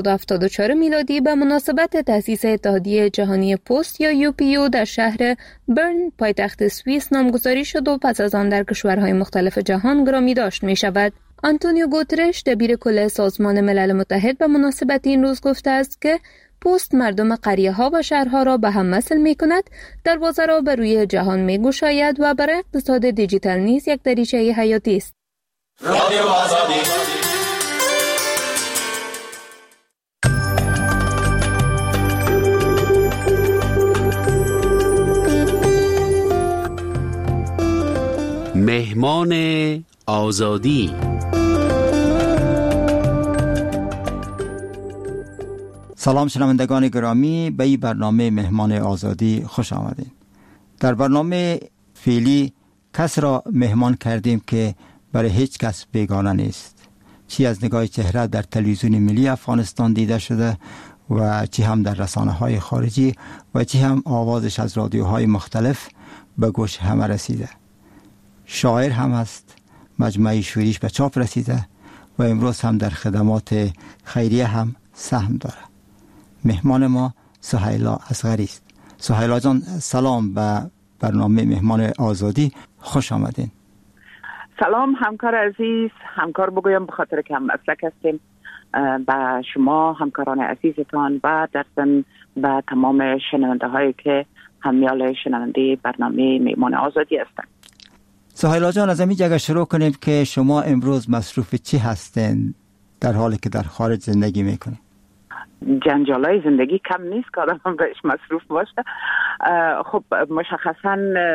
1874 میلادی به مناسبت تأسیس اتحادیه جهانی پست یا UPU در شهر برن پایتخت سوئیس نامگذاری شد و پس از آن در کشورهای مختلف جهان گرامی داشت می شود. آنتونیو گوترش دبیر کل سازمان ملل متحد به مناسبت این روز گفته است که پست مردم قریه‌ها و شهرها را به هم وصل می‌کند، دروازه را به روی جهان می‌گشاید و برای اقتصاد دیجیتال نیز یک دریچه حیاتی است. رادیو آزادی. مهمان آزادی. سلام شنوندگان گرامی، به این برنامه مهمان آزادی خوش آمدید. در برنامه فعلی کس را مهمان کردیم که برای هیچ کس بیگانه نیست، چی از نگاه چهره در تلویزیون ملی افغانستان دیده شده و چی هم در رسانه‌های خارجی و چی هم آوازش از رادیوهای مختلف به گوش همه رسیده. شاعر هم است، مجموعه شعریش به چاپ رسیده و امروز هم در خدمات خیریه هم سهم داره. مهمان ما سهیلا اصغری است. سهیلا جان سلام به برنامه مهمان آزادی، خوش آمدین. سلام همکار عزیز، همکار بگویم به خاطر که هم مسلک هستیم، به شما همکاران عزیزتان و در ضمن به تمام شنونده هایی که همیال شنونده برنامه مهمان آزادی هستند. سهیلا جان از همین جگه شروع کنیم که شما امروز مصروف چی هستین در حالی که در خارج زندگی میکنین؟ جنجالای زندگی کم نیست که آدم بهش مصروف باشه. خب مشخصا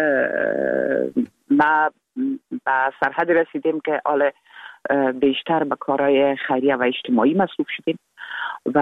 ما به سرحد رسیدیم که حالا بیشتر به کارهای خیریه و اجتماعی مصروف شدیم و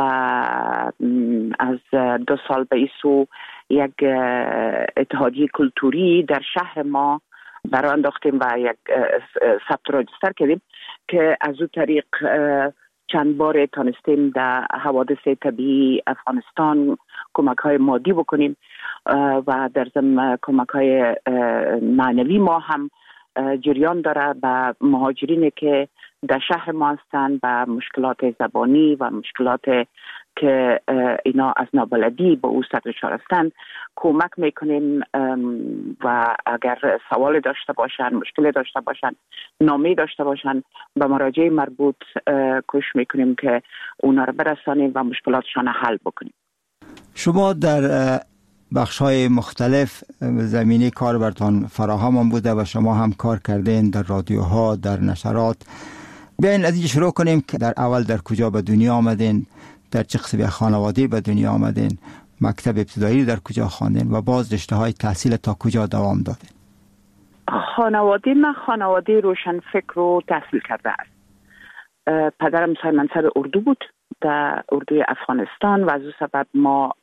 از 2 سال به این سو یک اتحادیه کلتوری در شهر ما برای انداختیم و یک ثبت راجستر کردیم که از اون طریق چند بار تانستیم در حوادث طبیعی افغانستان کمک های مادی بکنیم و در ضمن کمک های معنوی ما هم جریان داره به مهاجرینی که در شهر ما هستند، به مشکلات زبانی و مشکلات که اینا از نابلدی به او سرشار هستند کمک میکنیم و اگر سوال داشته باشن، مشکل داشته باشن، نامه داشته باشن، به مراجع مربوط کوشش میکنیم که اونا رو برسانیم و مشکلاتشان حل بکنیم. شما در بخش‌های مختلف زمینه کار براتون فراهم بوده و شما هم کار کردین در رادیوها، در نشرات. بیاین از اینجا شروع کنیم که در اول در کجا به دنیا آمدین، در چه قسم خانواده به دنیا آمدین، مکتب ابتدایی در کجا خواندین و باز رشته‌های تحصیل تا کجا دوام دادین؟ خانواده من خانواده روشنفکر رو تحصیل کرده است. پدرم صاحب منصب اردو بود در اردوی افغانستان و از اون سبب ما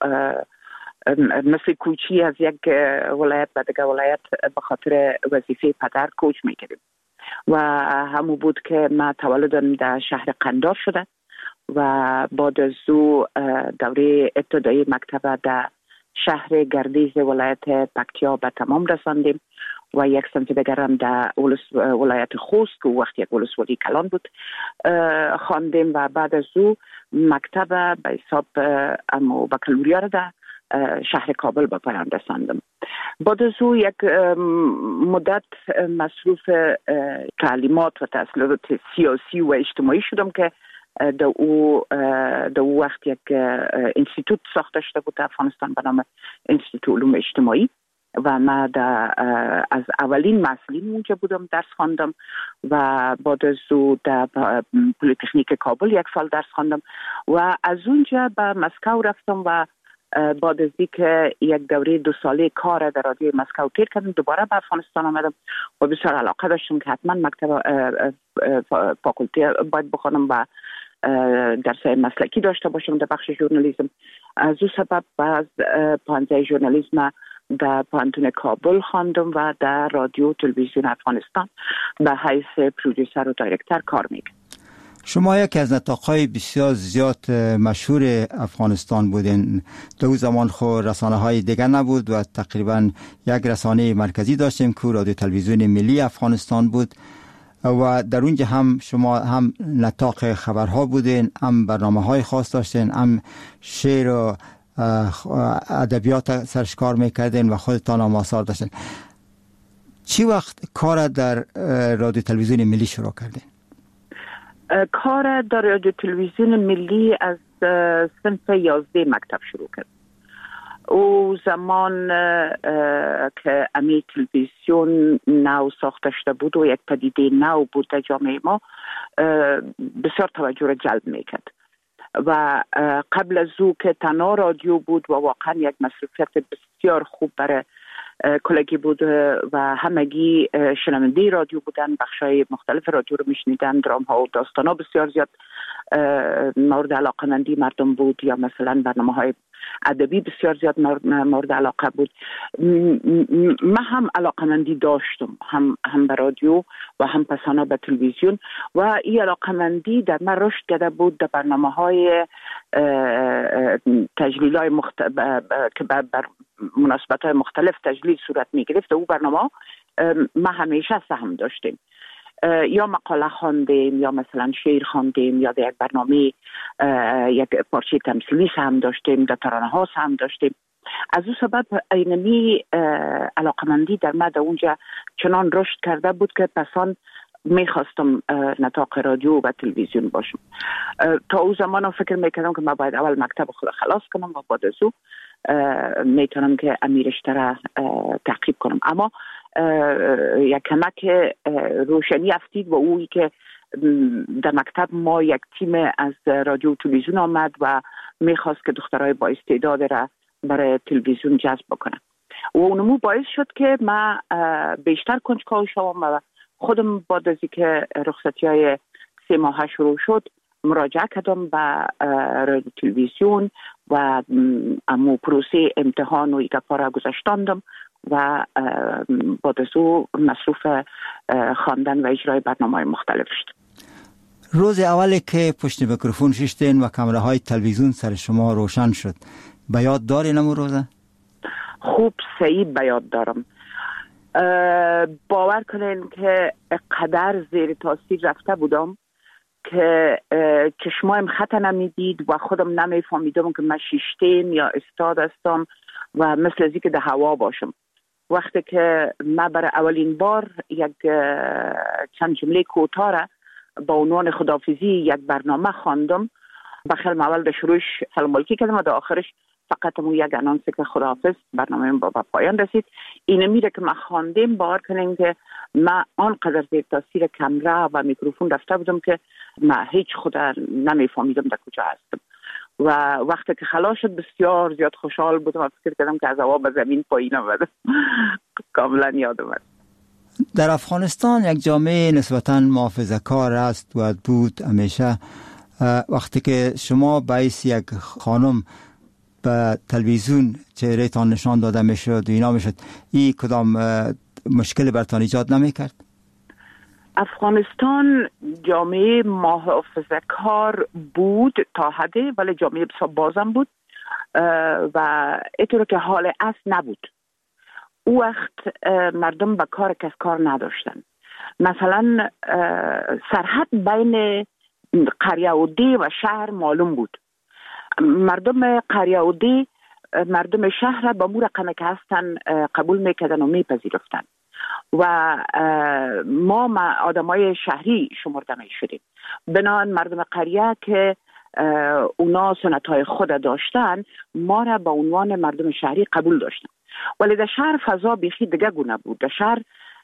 مثل کوچی از یک ولایت به دیگر ولایت به خاطر وظیفه پدر کوچ میکردیم و همون بود که من تولدم در شهر قندار شده و بعد از او دوره ابتدایی مکتب در شهر گردیز ولایت پکتیا به تمام رساندیم و یک سمت دیگر هم در ولایت خوست که وقت یک ولسوالی کلان بود خواندیم و بعد از او مکتب به حساب بکالوریا را در شهر کابل به پایان رساندم. بعد از او یک مدت مصروف تعلیمات و تحصیلات سیاسی و اجتماعی شدم که در او وقت یک انستیتوت ساخته شده بود در افغانستان به نام انستیتوت علوم اجتماعی و من از اولین مسئولین اونجا بودم، درس خواندم و بعد از او در پلیتکنیک کابل 1 سال درس خواندم و از اونجا به مسکو رفتم و بعد از اینکه یک دوره 2 ساله کار در رادیوی مسکو تیر کردم دوباره به افغانستان آمدم و بسیار علاقه داشتم که حتما مکتب فاکولته باید بخوانم و درسای مسلکی داشته باشم در بخش ژورنالیسم. از او سبب از پانزه ژورنالیسم در پانتون کابل خواندم و در رادیو تلویزیون افغانستان به حیث پرودوسر و دایرکتر کار میکنم. شما یکی از نطاق‌های بسیار زیاد مشهور افغانستان بودین. در اون زمان خود رسانه‌های دیگر نبود و تقریبا یک رسانه مرکزی داشتیم که رادیو تلویزیون ملی افغانستان بود و در اونجا هم شما هم نطاق خبرها بودین، هم برنامه‌های خاص داشتین، هم شعر و ادبیات سرش کار میکردین و خودتان هم آثار داشتین. چی وقت کار در رادیو تلویزیون ملی شروع کردین؟ کار در رادیو تلویزیون ملی از صنف 11 مکتب شروع کرد. او زمان که امی تلویزیون نو ساخته شده بود و یک پدیده نو بود در جامعه ما، بسیار توجه را جلب میکرد و قبل از او که تنها رادیو بود و واقعا یک مصروفیت بسیار خوب برای کلگی بود و همگی شنونده رادیو بودن، بخشای مختلف رادیو رو میشنیدن، درام ها و داستان ها بسیار زیاد مورد علاقمندی مردم بود، یا مثلا برنامه های ادبی بسیار زیاد مورد علاقه بود. من هم علاقمندی داشتم، هم به رادیو و هم پسانا به تلویزیون، و این علاقمندی در من رشد کرده بود در برنامه های تجلیل های که بر مناسبت های مختلف تجلیل صورت می گرفت. او برنامه ما همیشه سهم داشتیم، یا مقاله خواندیم، یا مثلا شعر خواندیم، یا در یک برنامه یک پارچه تمثیلی سهم داشتیم، در ترانه ها سهم داشتیم. از او سبب اینمی علاقمندی در من در اونجا چنان رشد کرده بود که پسان میخواستم نطاق رادیو و تلویزیون باشم. تا او زمان فکر میکردم که من باید اول مکتب خود خلاص کنم و بعد از او میتونم که امیرشته را تعقیب کنم. اما یک کمک روشنی افتید و اویی که در مکتب ما یک تیم از رادیو و تلویزیون آمد و میخواست که دخترای با استعداد را برای تلویزیون جذب بکنم و اونمو باعث شد که من بیشتر کنجکاو شوم و خودم بعد از اینکه رخصتی های 3 ماهه شروع شد مراجعه کردم به رادیو تلویزیون و امو پروسه امتحان و ایگپا را گذاشتاندم و بعد از او مصروف خواندن و اجرای برنامه‌های مختلف شد. روز اولی که پشت میکروفون ششتین و کامره های تلویزیون سر شما روشن شد، به یاد دارین امو روزه؟ خوب صحیح به یاد دارم. باور کنین که قدر زیر تاثیر رفته بودم که چشمایم خط نمیدید و خودم نمیفهمیدم که من شیشتیم یا استاد هستم و مثل ازی که در هوا باشم. وقتی که من برای اولین بار یک چند جمله کوتاه را با عنوان خداحافظی یک برنامه خواندم، بخیر اول در شروعش سلام‌علیکی کردم و در آخرش فقط مو یک انانس که خداحافظ، برنامه با پایان رسید. این میره که من خواندم، باور کنین که من آنقدر زیر تاثیر کامera و میکروفون رفته بودم که من هیچ خدا نمیفهمیدم در کجا هستم و وقتی که خلاص شد بسیار زیاد خوشحال بودم و فکر کردم که از هوا به زمین پایین آمدم. کاملا یادم است. در افغانستان یک جامعه نسبتاً محافظه‌کار است و بود همیشه. وقتی که شما باعث یک خانم به تلویزیون چهره‌تان نشان داده میشد و اینا میشد، این کدام مشکل برتان ایجاد نمیکرد؟ افغانستان جامعه محافظه‌کار بود تا حدی، ولی جامعه بسیار بازم بود و اینطور که حال اصل نبود. او وقت مردم به کار کس کار نداشتن. مثلا سرحد بین قریه و دی و شهر معلوم بود. مردم قریه و دی مردم شهر با مو رقمه که هستن قبول میکردن و میپذیرفتن و ما آدمای شهری شمرده میشدیم. بنابراین مردم قریه که اونا سنتهای خود داشتن ما را به عنوان مردم شهری قبول داشتن، ولی در شهر فضا بیخی دیگه گونه بود. در شهر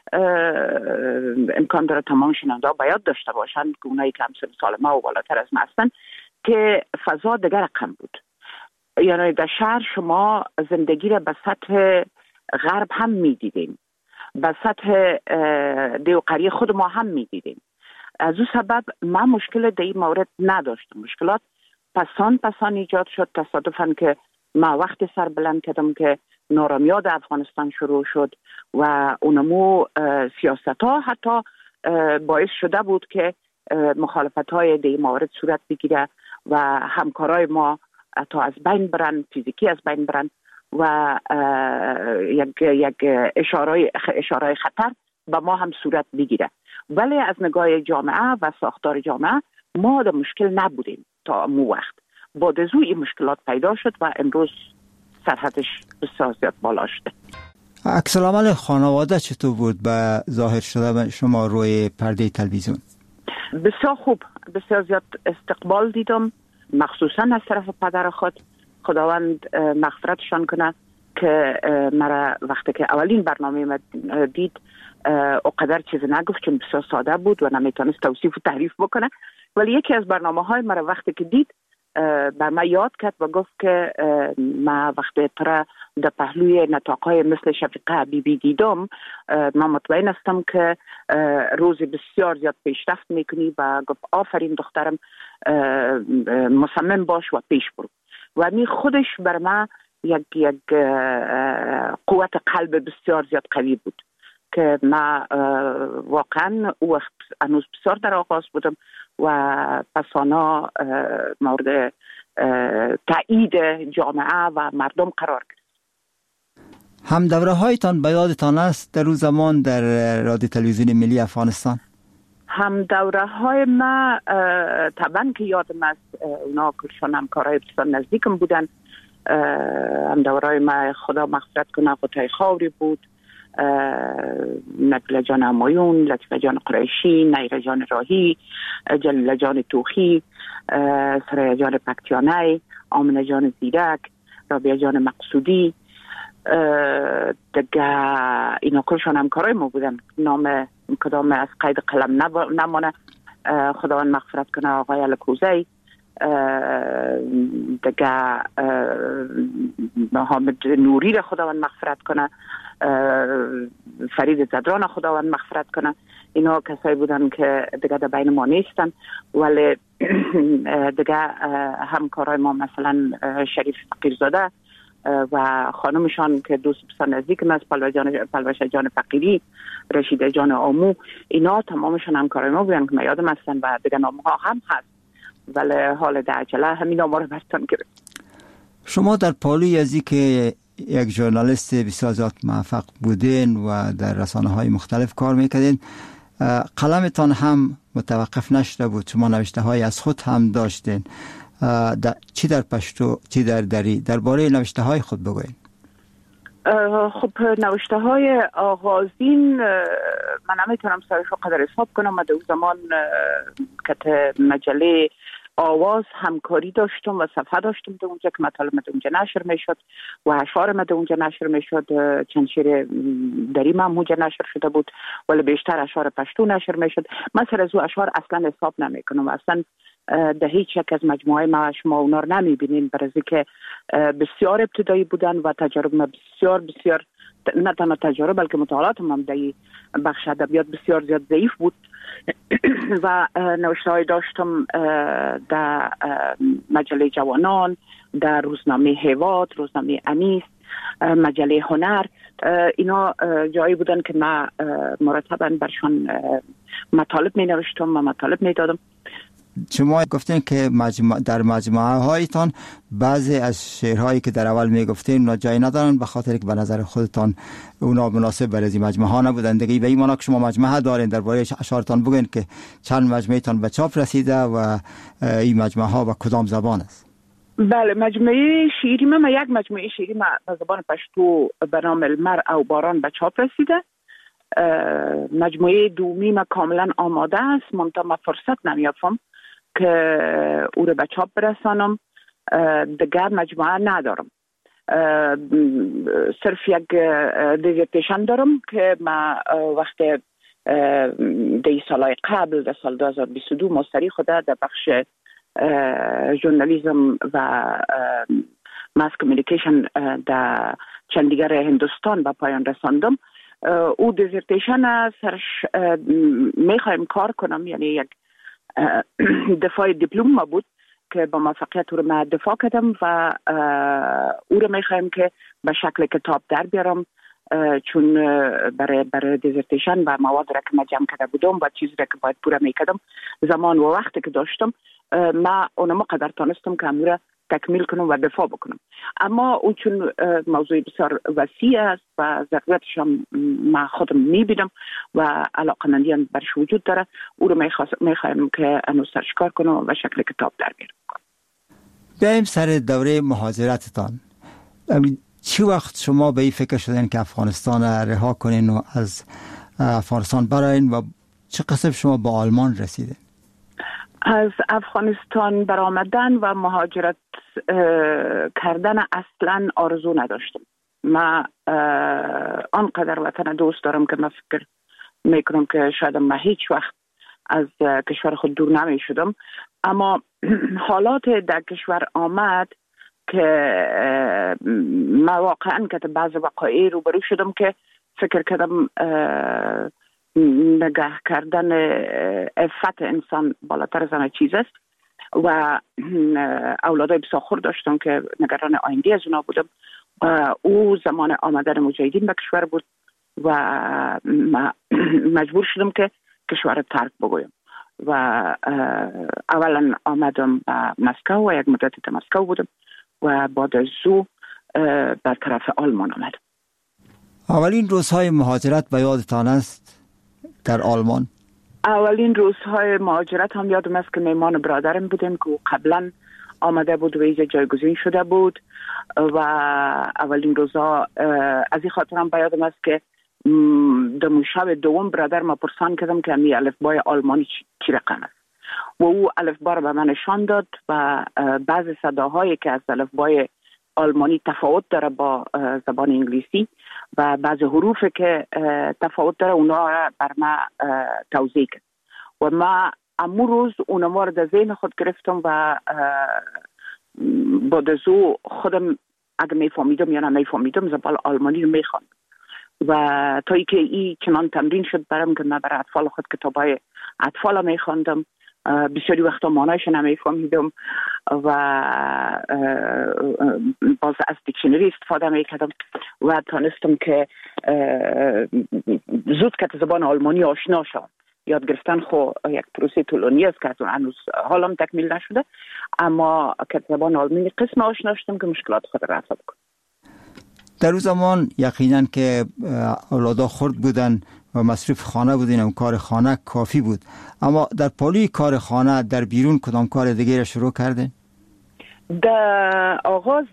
امکان داره تمام شنونده ها باید داشته باشن که اونایی که همسن سال ما و بالاتر از ما هستن که فضا دیگه رقم بود. یعنی در شهر شما زندگی را به سطح غرب هم میدیدیم، به سطح دیو قریه خود ما هم میدیدیم. از او سبب من مشکل در این مورد نداشتم. مشکلات پسان ایجاد شد. تصادفاً که ما وقتی سر بلند کردم که نارامیاد افغانستان شروع شد و اونمو سیاست ها حتی باعث شده بود که مخالفت های در این مورد صورت بگیره و همکارای ما حتی از بین برن، فیزیکی از بین برن و یک اشاره خطر به ما هم صورت بگیره. ولی از نگاه جامعه و ساختار جامعه ما در مشکل نبودیم تا مو وقت. بعد از این مشکلات پیدا شد و امروز سرحدش بسیار زیاد بالا شده. عکس العمل خانواده چطور بود به ظاهر شده شما روی پرده تلویزیون؟ بسیار خوب، بسیار زیاد استقبال دیدم، مخصوصا از طرف پدر خود. خداوند مغفرتشان کنه که مرا وقتی که اولین برنامه ما دید اقدر چیز نگفت، چون بسیار ساده بود و نمیتونست توصیف و تعریف بکنه، ولی یکی از برنامه های مرا وقتی که دید بر ما یاد کرد و گفت که ما وقتی ترا در پهلوی نطاقهای مثل شفیقه حبیبی دیدم، ما مطمئن هستم که روز بسیار زیاد پیشرفت میکنی و گفت آفرین دخترم، مصمم باش و پیش برو. و می خودش بر ما یک قوت قلب بسیار زیاد قوی بود که ما واقعا او وقت هنوز بسیار در آغاز بودم و پسانا مورد تایید جامعه و مردم قرار گرفت. هم دوره هایتان به یادتان است در روز زمان در رادیو تلویزیون ملی افغانستان؟ هم دوره های ما طبعا که یادم است، اونا کلشان همکارای بسیار نزدیکم بودن. هم دوره های ما خدا مغفرت کنه قطعه خاوری بود، نبیل جان همایون، لطفه جان قریشی، نیره جان راهی، جلیل جان توخی، سریا جان پکتیانه، آمنه جان زیرک، رابعه جان مقصودی، دیگه اینا کلشان همکارای ما بودن. نام کدام از قید قلم نمانه، خداوند مغفرت کنه آقای الکوزی، دیگه محمد نوری را خداوند مغفرت کنه، فرید زدران خداوند مغفرت کنه. اینا کسایی بودن که دیگه در بین ما نیستن، ولی دیگه همکارای ما مثلا شریف فقیرزاده و خانمشان که دوست بسیار نزدیکم است، پلوشه جان فقیری، رشیده جان آمو، اینا تمامشان همکارای ما بودن که من یادم هستن و دیگه نامها هم هست، ولی حال در عجله همین نامها رو برتان گرفت. شما در پالوی ازی که یک ژورنالیست بسیار زیاد موفق بودین و در رسانه‌های مختلف کار میکردین، قلمتان هم متوقف نشده بود، شما نوشته های از خود هم داشتین، چی در پشتو چی در دری، درباره نوشته های خود بگوین. خب نوشته های آغازین من نمیتونم سرشو قدر حساب کنم. من در زمان که مجله آواز همکاری داشتم و صفحه داشتم در اونجا که مطالب در اونجا نشر میشد و اشعار من در اونجا نشر میشد. چند شعر دری من اونجا نشر شده بود، ولی بیشتر اشعار پشتو نشر میشد. من سر از او اشعار اصلا حساب نمیکنم، اصلا در هیچ یک از مجموعه ما شما اونا رو نمیبینین، برای که بسیار ابتدایی بودن و تجارب ما بسیار نه تنها تجارب بلکه مطالعات هم در بخش ادبیات بسیار زیاد ضعیف بود و نوشته های داشتم در مجله جوانان، در روزنامه هیواد، روزنامه انیس، مجله هنر. اینا جایی بودن که من مرتبا برشان مطالب می نوشتم و مطالب می دادم. شما گفتین که در مجموعه هایتان بعضی از شعرهایی که در اول میگفتین اونا جای ندارن به خاطر که به نظر خودتان اونا مناسب برای این مجموعه ها نبودن دیگه. به این معنی که شما مجموعه دارین، درباره اشعارتان بگین که چند مجموعه تان به چاپ رسیده و این مجموعه ها به کدام زبان است؟ بله، مجموعه شعری من یک مجموعه شعری من به زبان پشتو به نام المرء او باران به چاپ رسیده. مجموعه دومی من کاملا آماده است، منتها من فرصت نمیافم که او رو به چاپ برسانم. دیگر مجموعه ندارم، صرف یک دیزرتیشن دارم که ما وقت دی سالهای قبل در سال 2022 مستری خدا در بخش ژورنالیسم و ماس کمیونیکیشن در چندیگر هندوستان به پایان رساندم. او دیزرتیشن سرش میخوایم کار کنم، یعنی یک دفاع دیپلم ما بود که با موفقیت او رو من دفاع کردم و او رو میخوایم که به شکل کتاب در بیارم، چون برای دیزرتیشن و مواد را که من جمع کرده بودم و چیزی را که باید پوره میکردم زمان و وقتی که داشتم من اونم قدر تانستم که امور تکمیل کنم و دفاع بکنم. اما اون چون موضوع بسیار وسیع است و ضرورتش هم من خودم میبینم و علاقمندی هم برش وجود داره، او رو میخوایم که انو سرش کار کنم و شکل کتاب در بیارم. بیایم سر دوره مهاجرتتان. چی وقت شما به این فکر شدین که افغانستان رها کنین و از افغانستان براین و چه قسم شما با آلمان رسیدین؟ از افغانستان برآمدن و مهاجرت کردن اصلا آرزو نداشتم. من آنقدر وطن دوست دارم که من فکر میکنم که شاید من هیچ وقت از کشور خود دور نمی شدم، اما حالات در کشور آمد که من واقعا که بعض وقایع روبرو شدم که فکر کردم نگاه کردن عفت انسان بالاتر از همه چیز است و اولادای بسیار داشتم که نگران آینده از اونا بودم. او زمان آمدن مجاهدین به کشور بود و مجبور شدم که کشور ترک بگویم و اولا آمدم به مسکو و یک مدتی در مسکو بودم و بعد از او به طرف آلمان آمدم. اولین روزهای مهاجرت به یادتان است در آلمان؟ اولین روزهای مهاجرت هم یادم است که میمان برادرم بودیم که قبلا آمده بود و اینجا جایگزین شده بود و اولین روزها از این خاطر هم یادم است که در شب دوم برادر ما پرسان کردم که می الفبای آلمانی چی رقم است و او الفبا را به من نشان داد و بعض صداهایی که از الفبای آلمانی تفاوت داره با زبان انگلیسی و بعض حروف که تفاوت داره اونا را بر ما توضیح کرد و ما امو روز اونها را در ذهن خود گرفتم و بعد از او خودم اگه میفهمیدم یا نمیفهمیدم زبان آلمانی رو میخواندم و تا ای که این چنان تمرین شد برام که من برای اطفال خود کتابای اطفال میخواندم. بسیاری وقتا معنایش نمیفهمیدم و باز از دیکشنری استفاده میکردم و تانستم که زود که زبان آلمانی آشنا شدم. یاد گرفتن خو یک پروسه طولانی است که هنوز حالم تکمیل نشده، اما که زبان آلمانی قسم آشنا شدم که مشکلات خود رفع بکنم. در اون زمان یقینا که اولادا خرد بودن و مصرف خانه بودین و کار خانه کافی بود، اما در پالوی کار خانه در بیرون کدام کار دیگه را شروع کردین؟ در آغاز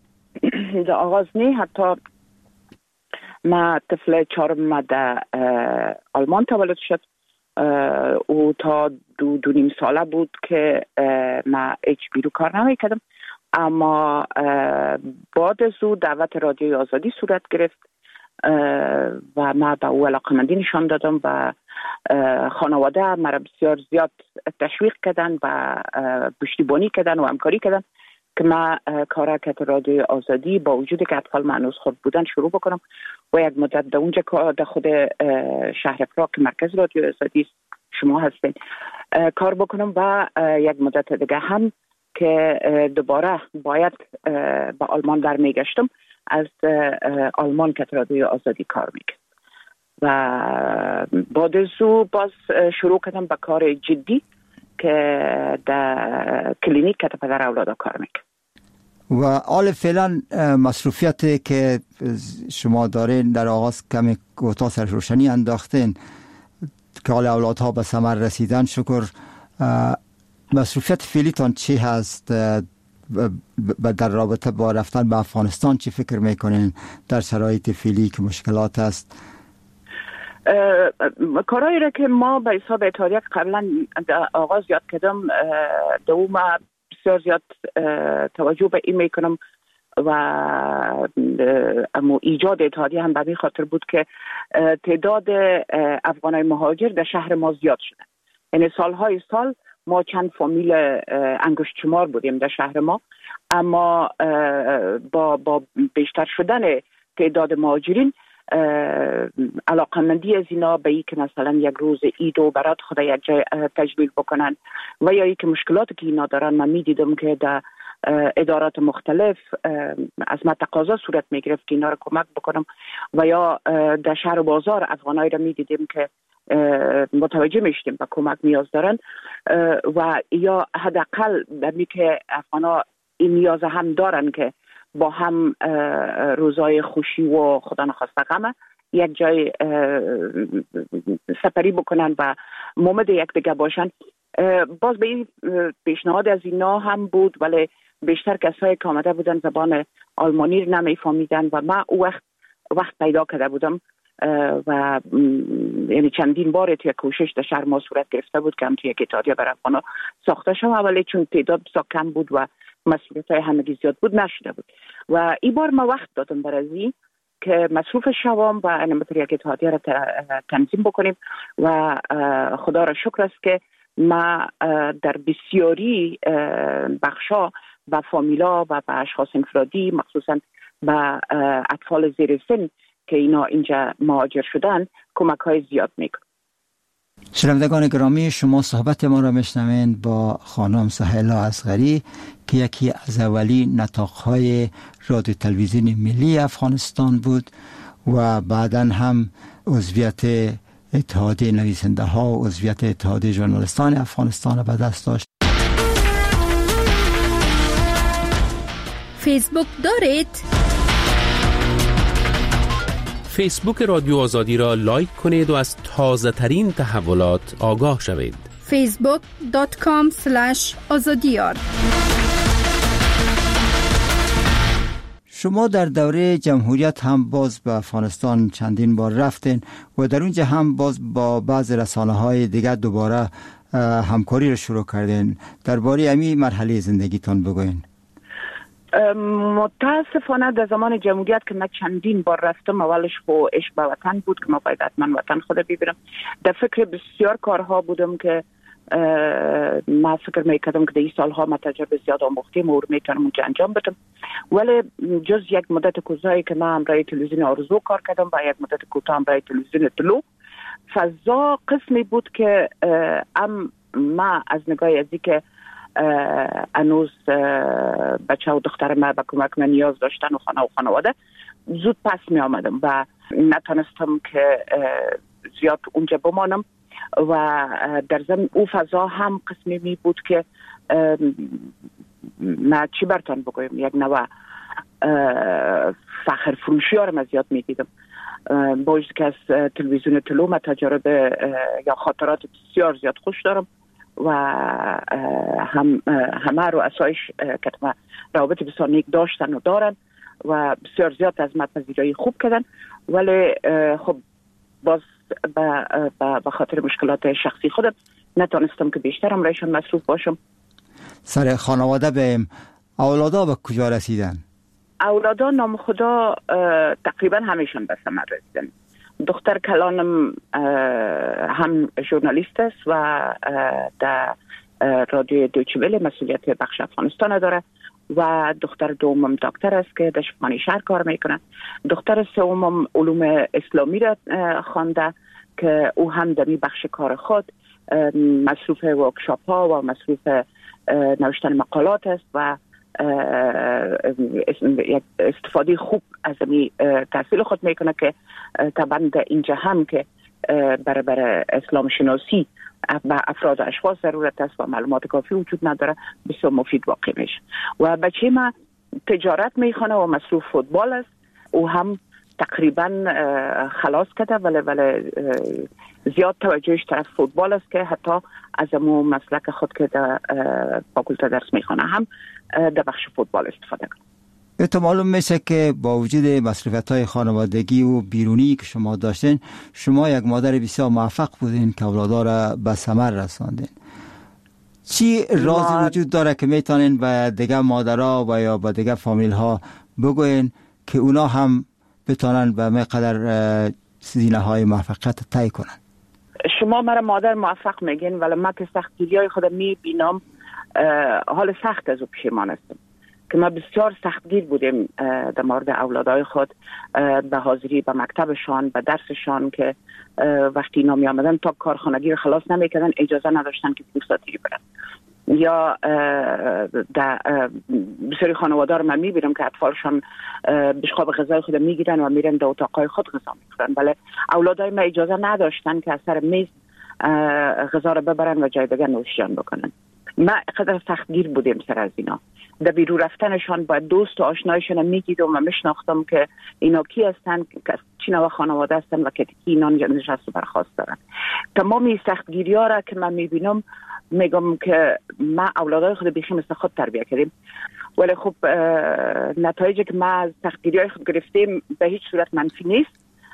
نه حتی ما طفل چهارم در آلمان تولد شد او تا دو نیم ساله بود که ما هیچ بیرون کار نمیکردم، اما بعد از او دعوت رادیوی آزادی صورت گرفت و ما به او علاقمندی نشان دادم و خانواده مرا بسیار زیاد تشویق کردن و پشتیبانی کردن و همکاری کردن که ما کارکت رادیوی آزادی با وجود که اطفال معنوس خود بودن شروع بکنم و یک مدت در اونجا در خود شهر پراگ که مرکز رادیوی آزادی شما هستین کار بکنم و یک مدت دیگه هم که دوباره باید به آلمان برمیگشتم از آلمان که رادیوی آزادی کار میکرد و بعد از او باز شروع کردم به کار جدی که در کلینیک که پدر اولادا کار میکرد. و حال فعلا مصروفیتی که شما دارین در آغاز کمی کوتاه سر روشنی انداختین که حال اولادها به ثمر رسیدن شکر، مصروفیت فعلیتان چی هست در رابطه با رفتن به افغانستان؟ چی فکر میکنین در شرایط فعلی که مشکلات است؟ کارهایی را که ما به حساب اتحادیه قبلا آغاز یاد کردم دوم بسیار زیاد توجه به این میکنم و اما ایجاد اتحادیه هم به این خاطر بود که تعداد افغانای مهاجر در شهر ما زیاد شده. یعنی سالهای سال ما چند فامیل انگشت شمار بودیم در شهر ما، اما با بیشتر شدن تعداد مهاجرین علاقمندی از اینا به ای که مثلا یک روز عید و برات خدا یک جای تجمیل بکنن و یا ای که مشکلاتی که اینا دارن من میدیدم که در ادارات مختلف از من تقاضا صورت میگرفت که اینا رو کمک بکنم و یا در شهر و بازار افغانایی رو میدیدیم که متوجه میشتیم و کمک نیاز دارن و یا حداقل دمی که افغانا این نیاز هم دارن که با هم روزای خوشی و خدا نخواسته غم یک جای سپری بکنن و مومد یک دیگه باشن. باز به این پیشنهاد از اینا هم بود، ولی بیشتر کسایی که آمده بودن زبان آلمانی رو نمیفهمیدن و من او وقت پیدا کرده بودم و یعنی چندین بار توی کوشش در شهر ما صورت گرفته بود که هم توی یک اتحادیه برای افغانا ساخته شد، ولی چون تعداد بسیار کم بود و مسئولیت‌های همگی زیاد بود نشده بود. و این بار ما وقت دادم برای که مصروف شوام و انمتر یک اتحادیه را تنظیم بکنیم و خدا را شکر است که ما در بسیاری بخشا و فامیلا و اشخاص انفرادی مخصوصا با اطفال زیر سن که اینا اینجا مهاجر شدن کمک های زیاد میکنن. شنوندگان گرامی، شما صحبت ما را میشنوید با خانم سهیلا اصغری که یکی از اولی نطاق‌های رادیو تلویزیون ملی افغانستان بود و بعداً هم عضویت اتحادیه نویسنده ها و عضویت اتحادیه ژورنالیستان افغانستان را به دست داشت. فیسبوک دارید؟ فیسبوک رادیو آزادی را لایک کنید و از تازه ترین تحولات آگاه شوید. facebook.com/azadiyar. شما در دوره جمهوریت هم باز به افغانستان چندین بار رفتین و در اونجا هم باز با بعض رسانه‌های دیگر دوباره همکاری را شروع کردین. درباره همین مرحله زندگیتان بگوین. متاسفانه در زمان جمهوریت که من چندین بار رفتم، اولش خو عشق به وطن بود که ما باید حتما وطن خود ببینم. در فکر بسیار کارها بودم که ما فکر میکردم که در این سالها ما تجربه زیاد آموختیم و میتونم اونجا انجام بدم، ولی جز یک مدت کوتاهی که من همراه تلویزیون آرزو کار کردم و یک مدت کوتاه همراه تلویزیون طلوع، فضا قسمی بود که ما از نگاه ازی که انوز بچه و دختر ما به کمک من نیاز داشتن و خانه و خانواده زود پس می آمدم و نتونستم که زیاد اونجا بمانم و در ضمن او فضا هم قسمی می بود که ما چی برتان بگویم یک نوع فخر فروشی ها رو من زیاد می دیدم. با وجود که از تلویزیون طلوع من تجربه یا خاطرات بسیار زیاد خوش دارم و همه رو اسایش که روابط بسیار نیک داشتن و دارن و بسیار زیاد از من پذیرایی خوب کردن، ولی خب باز به خاطر مشکلات شخصی خودم نتونستم که بیشتر امرایشان مصروف باشم. سر خانواده به اولادا به کجا رسیدن؟ اولادا نام خدا تقریبا همیشون به ثمر رسیدن. دختر کلانم هم ژورنالیست است و در رادیو دویچه وله مسئولیت بخش افغانستان داره و دختر دومم دکتر است که در شفاخانه شهر کار میکنه. دختر سومم علوم اسلامی را خوانده که او هم در بخش کار خود مصروف ورکشاپ ها و مصروف نوشتن مقالات است و استفاده خوب از می تحصیل خود میکنه که طبعا اینجا هم که برای اسلام شناسی و افراد و اشخاص ضرورت است و معلومات کافی وجود نداره، بسیار مفید واقع میشه. و بچه ما تجارت میخونه و مصروف فوتبال است، او هم تقریبا خلاص کرده ولی زیاد توجهش طرف فوتبال است که حتی از امو مسلک خود که در فاکولته درس میخونه هم در بخش فوتبال استفاده کنه. تو معلوم میشه که با وجود مصروفیت‌های خانوادگی و بیرونی که شما داشتین، شما یک مادر بسیار موفق بودین که اولادها را به ثمر رساندین. چی رازی وجود داره که میتونین به دیگه مادرها و یا به دیگه فامیل ها بگوین که اونا هم بتونن به مقدار زینه‌های موفقیت طی کنن؟ شما مرا مادر موفق میگین ولی من که سختگیری‌های خودم میبینم حال سخت از او پشیمان هستم که ما بسیار سختگیر بودیم در مورد اولادای خود به حاضری به مکتبشان به درسشان که وقتی اینا می آمدن تا کارخانگی رو خلاص نمیکردن اجازه نداشتن که فرصتی برن. یا در بسیاری خانواده رو من میبینم که اطفالشان بشقاب غذای خود میگیرن و میرن در اتاقای خود غذا میخورن، ولی اولادای ما اجازه نداشتن که از سر میز غذا رو ببرن و جای دیگه نوشیجان بکنن. ما قدر سختگیر بودیم سر از اینا. در بیرون رفتنشان با دوست و آشنایشان میگیدم و میشناختم که اینا کی هستن، چی نوع خانواده هستن و که اینا نشست و برخواست دارن. تمام این سختگیری ها را که من میبینم میگم که ما اولادای خود بیخی مثل خود تربیه کردیم، ولی خب نتایجی که ما از سختگیری های خود گرفتیم به هیچ صورت منفی نیست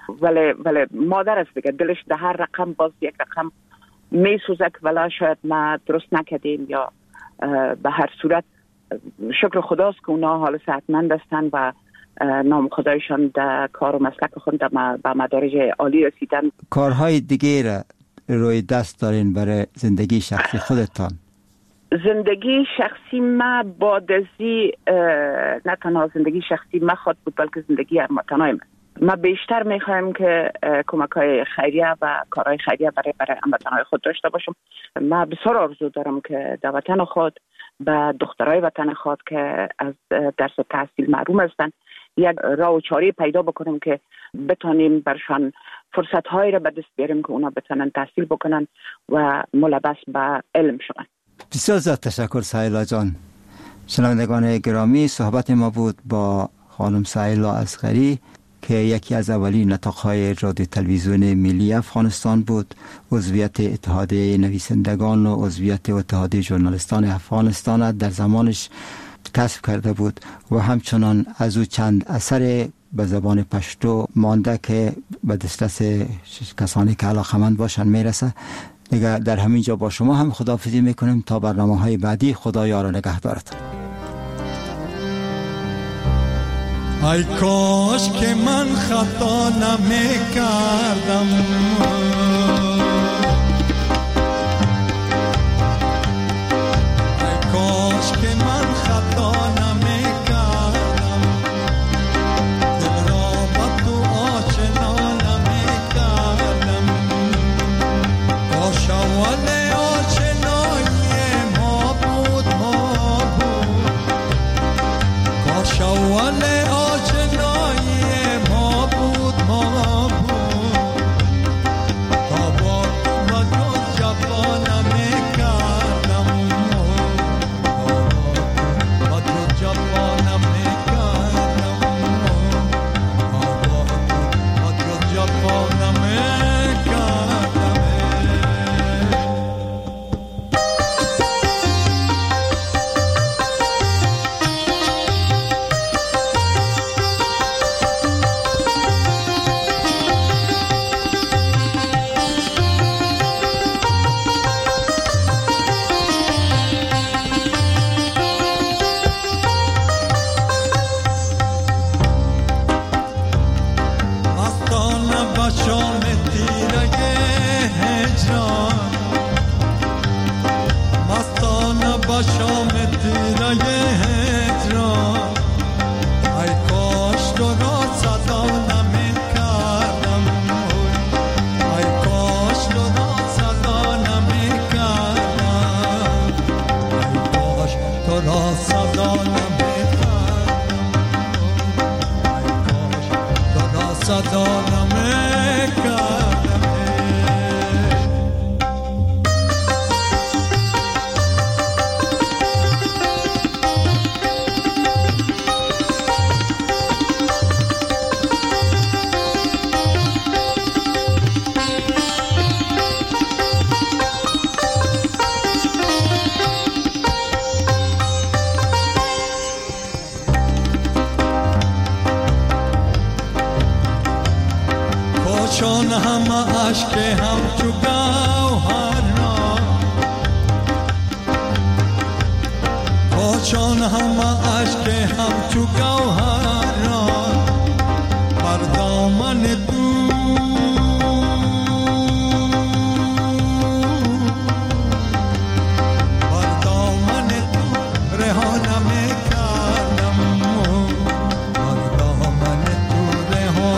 ولی مادر است دیگه، دلش در هر رقم باز یک رقم می سوزه که ولی شاید ما درست نکردیم یا به هر صورت شکر خداست که اونا حال صحتمند هستند و نام خدایشان در کار و مسلک خود به مدارج عالی رسیدن. کارهای دیگه را روی دست دارین برای زندگی شخصی خودتان؟ زندگی شخصی ما بادزی نه تنها زندگی شخصی ما خود بود بلکه زندگی هموطنای ما بیشتر میخوایم که کمک‌های خیریه و کارهای خیریه برای هموطنای خود داشته باشم. ما بسیار آرزو دارم که در وطن خود به دخترای وطن خود که از درس و تحصیل محروم هستند یک راه و چاره پیدا بکنم که بتونیم برشان فرصت‌هایی را به دست بیاریم که اونا بتونن تحصیل بکنن و ملبس به علم شون. بسیار زیاد تشکر سهیلا جان. شنوندگان گرامی، صحبت ما بود با خانم سهیلا اصغری که یکی از اولین نطاق‌های رادیو تلویزیون ملی افغانستان بود، عضویت اتحادیه نویسندگان و عضویت اتحادیه ژورنالیستان افغانستان در زمانش کسب کرده بود و همچنان از او چند اثر به زبان پشتو مانده که به دسترس کسانی که علاقه‌مند باشن میرسه. دیگه در همین جا با شما هم خداحافظی میکنیم تا برنامه‌های بعدی. خدا یار و نگهدارتون. ای کاش که من خطا نمیکردم، ای کاش که من خطا نمیکردم، دل را با تو آشنا نمیکردم. کاش اول آشنایی ما بود، کاش اول چون همه عشق همچو گوهر را، چون همه عشق همچو گوهر را بر دامن تو بر دامن تو رها نمی‌کردم، بر دامن تو رها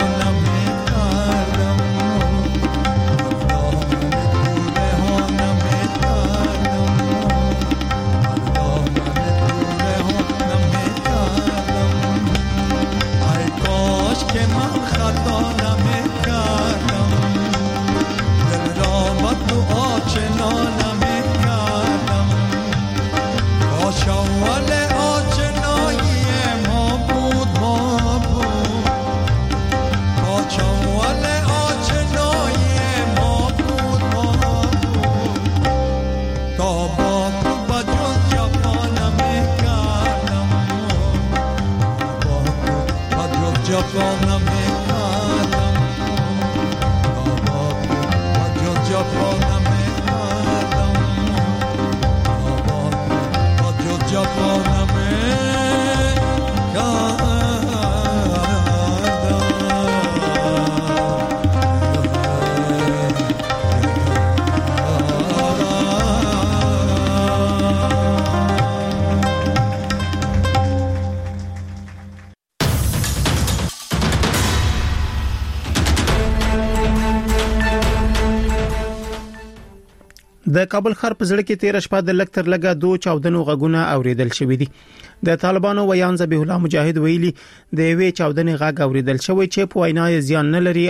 جوانم میکردم د کابل ښار په ځړ کې 13 شپه د لکتر لګا 2 چاودنو غږونه اوریدل شوې دي. د طالبانو ویان ذبیح الله مجاهد ویلي د یوې چاودنې غږ اوریدل شوی چې په وینا زیان نه لري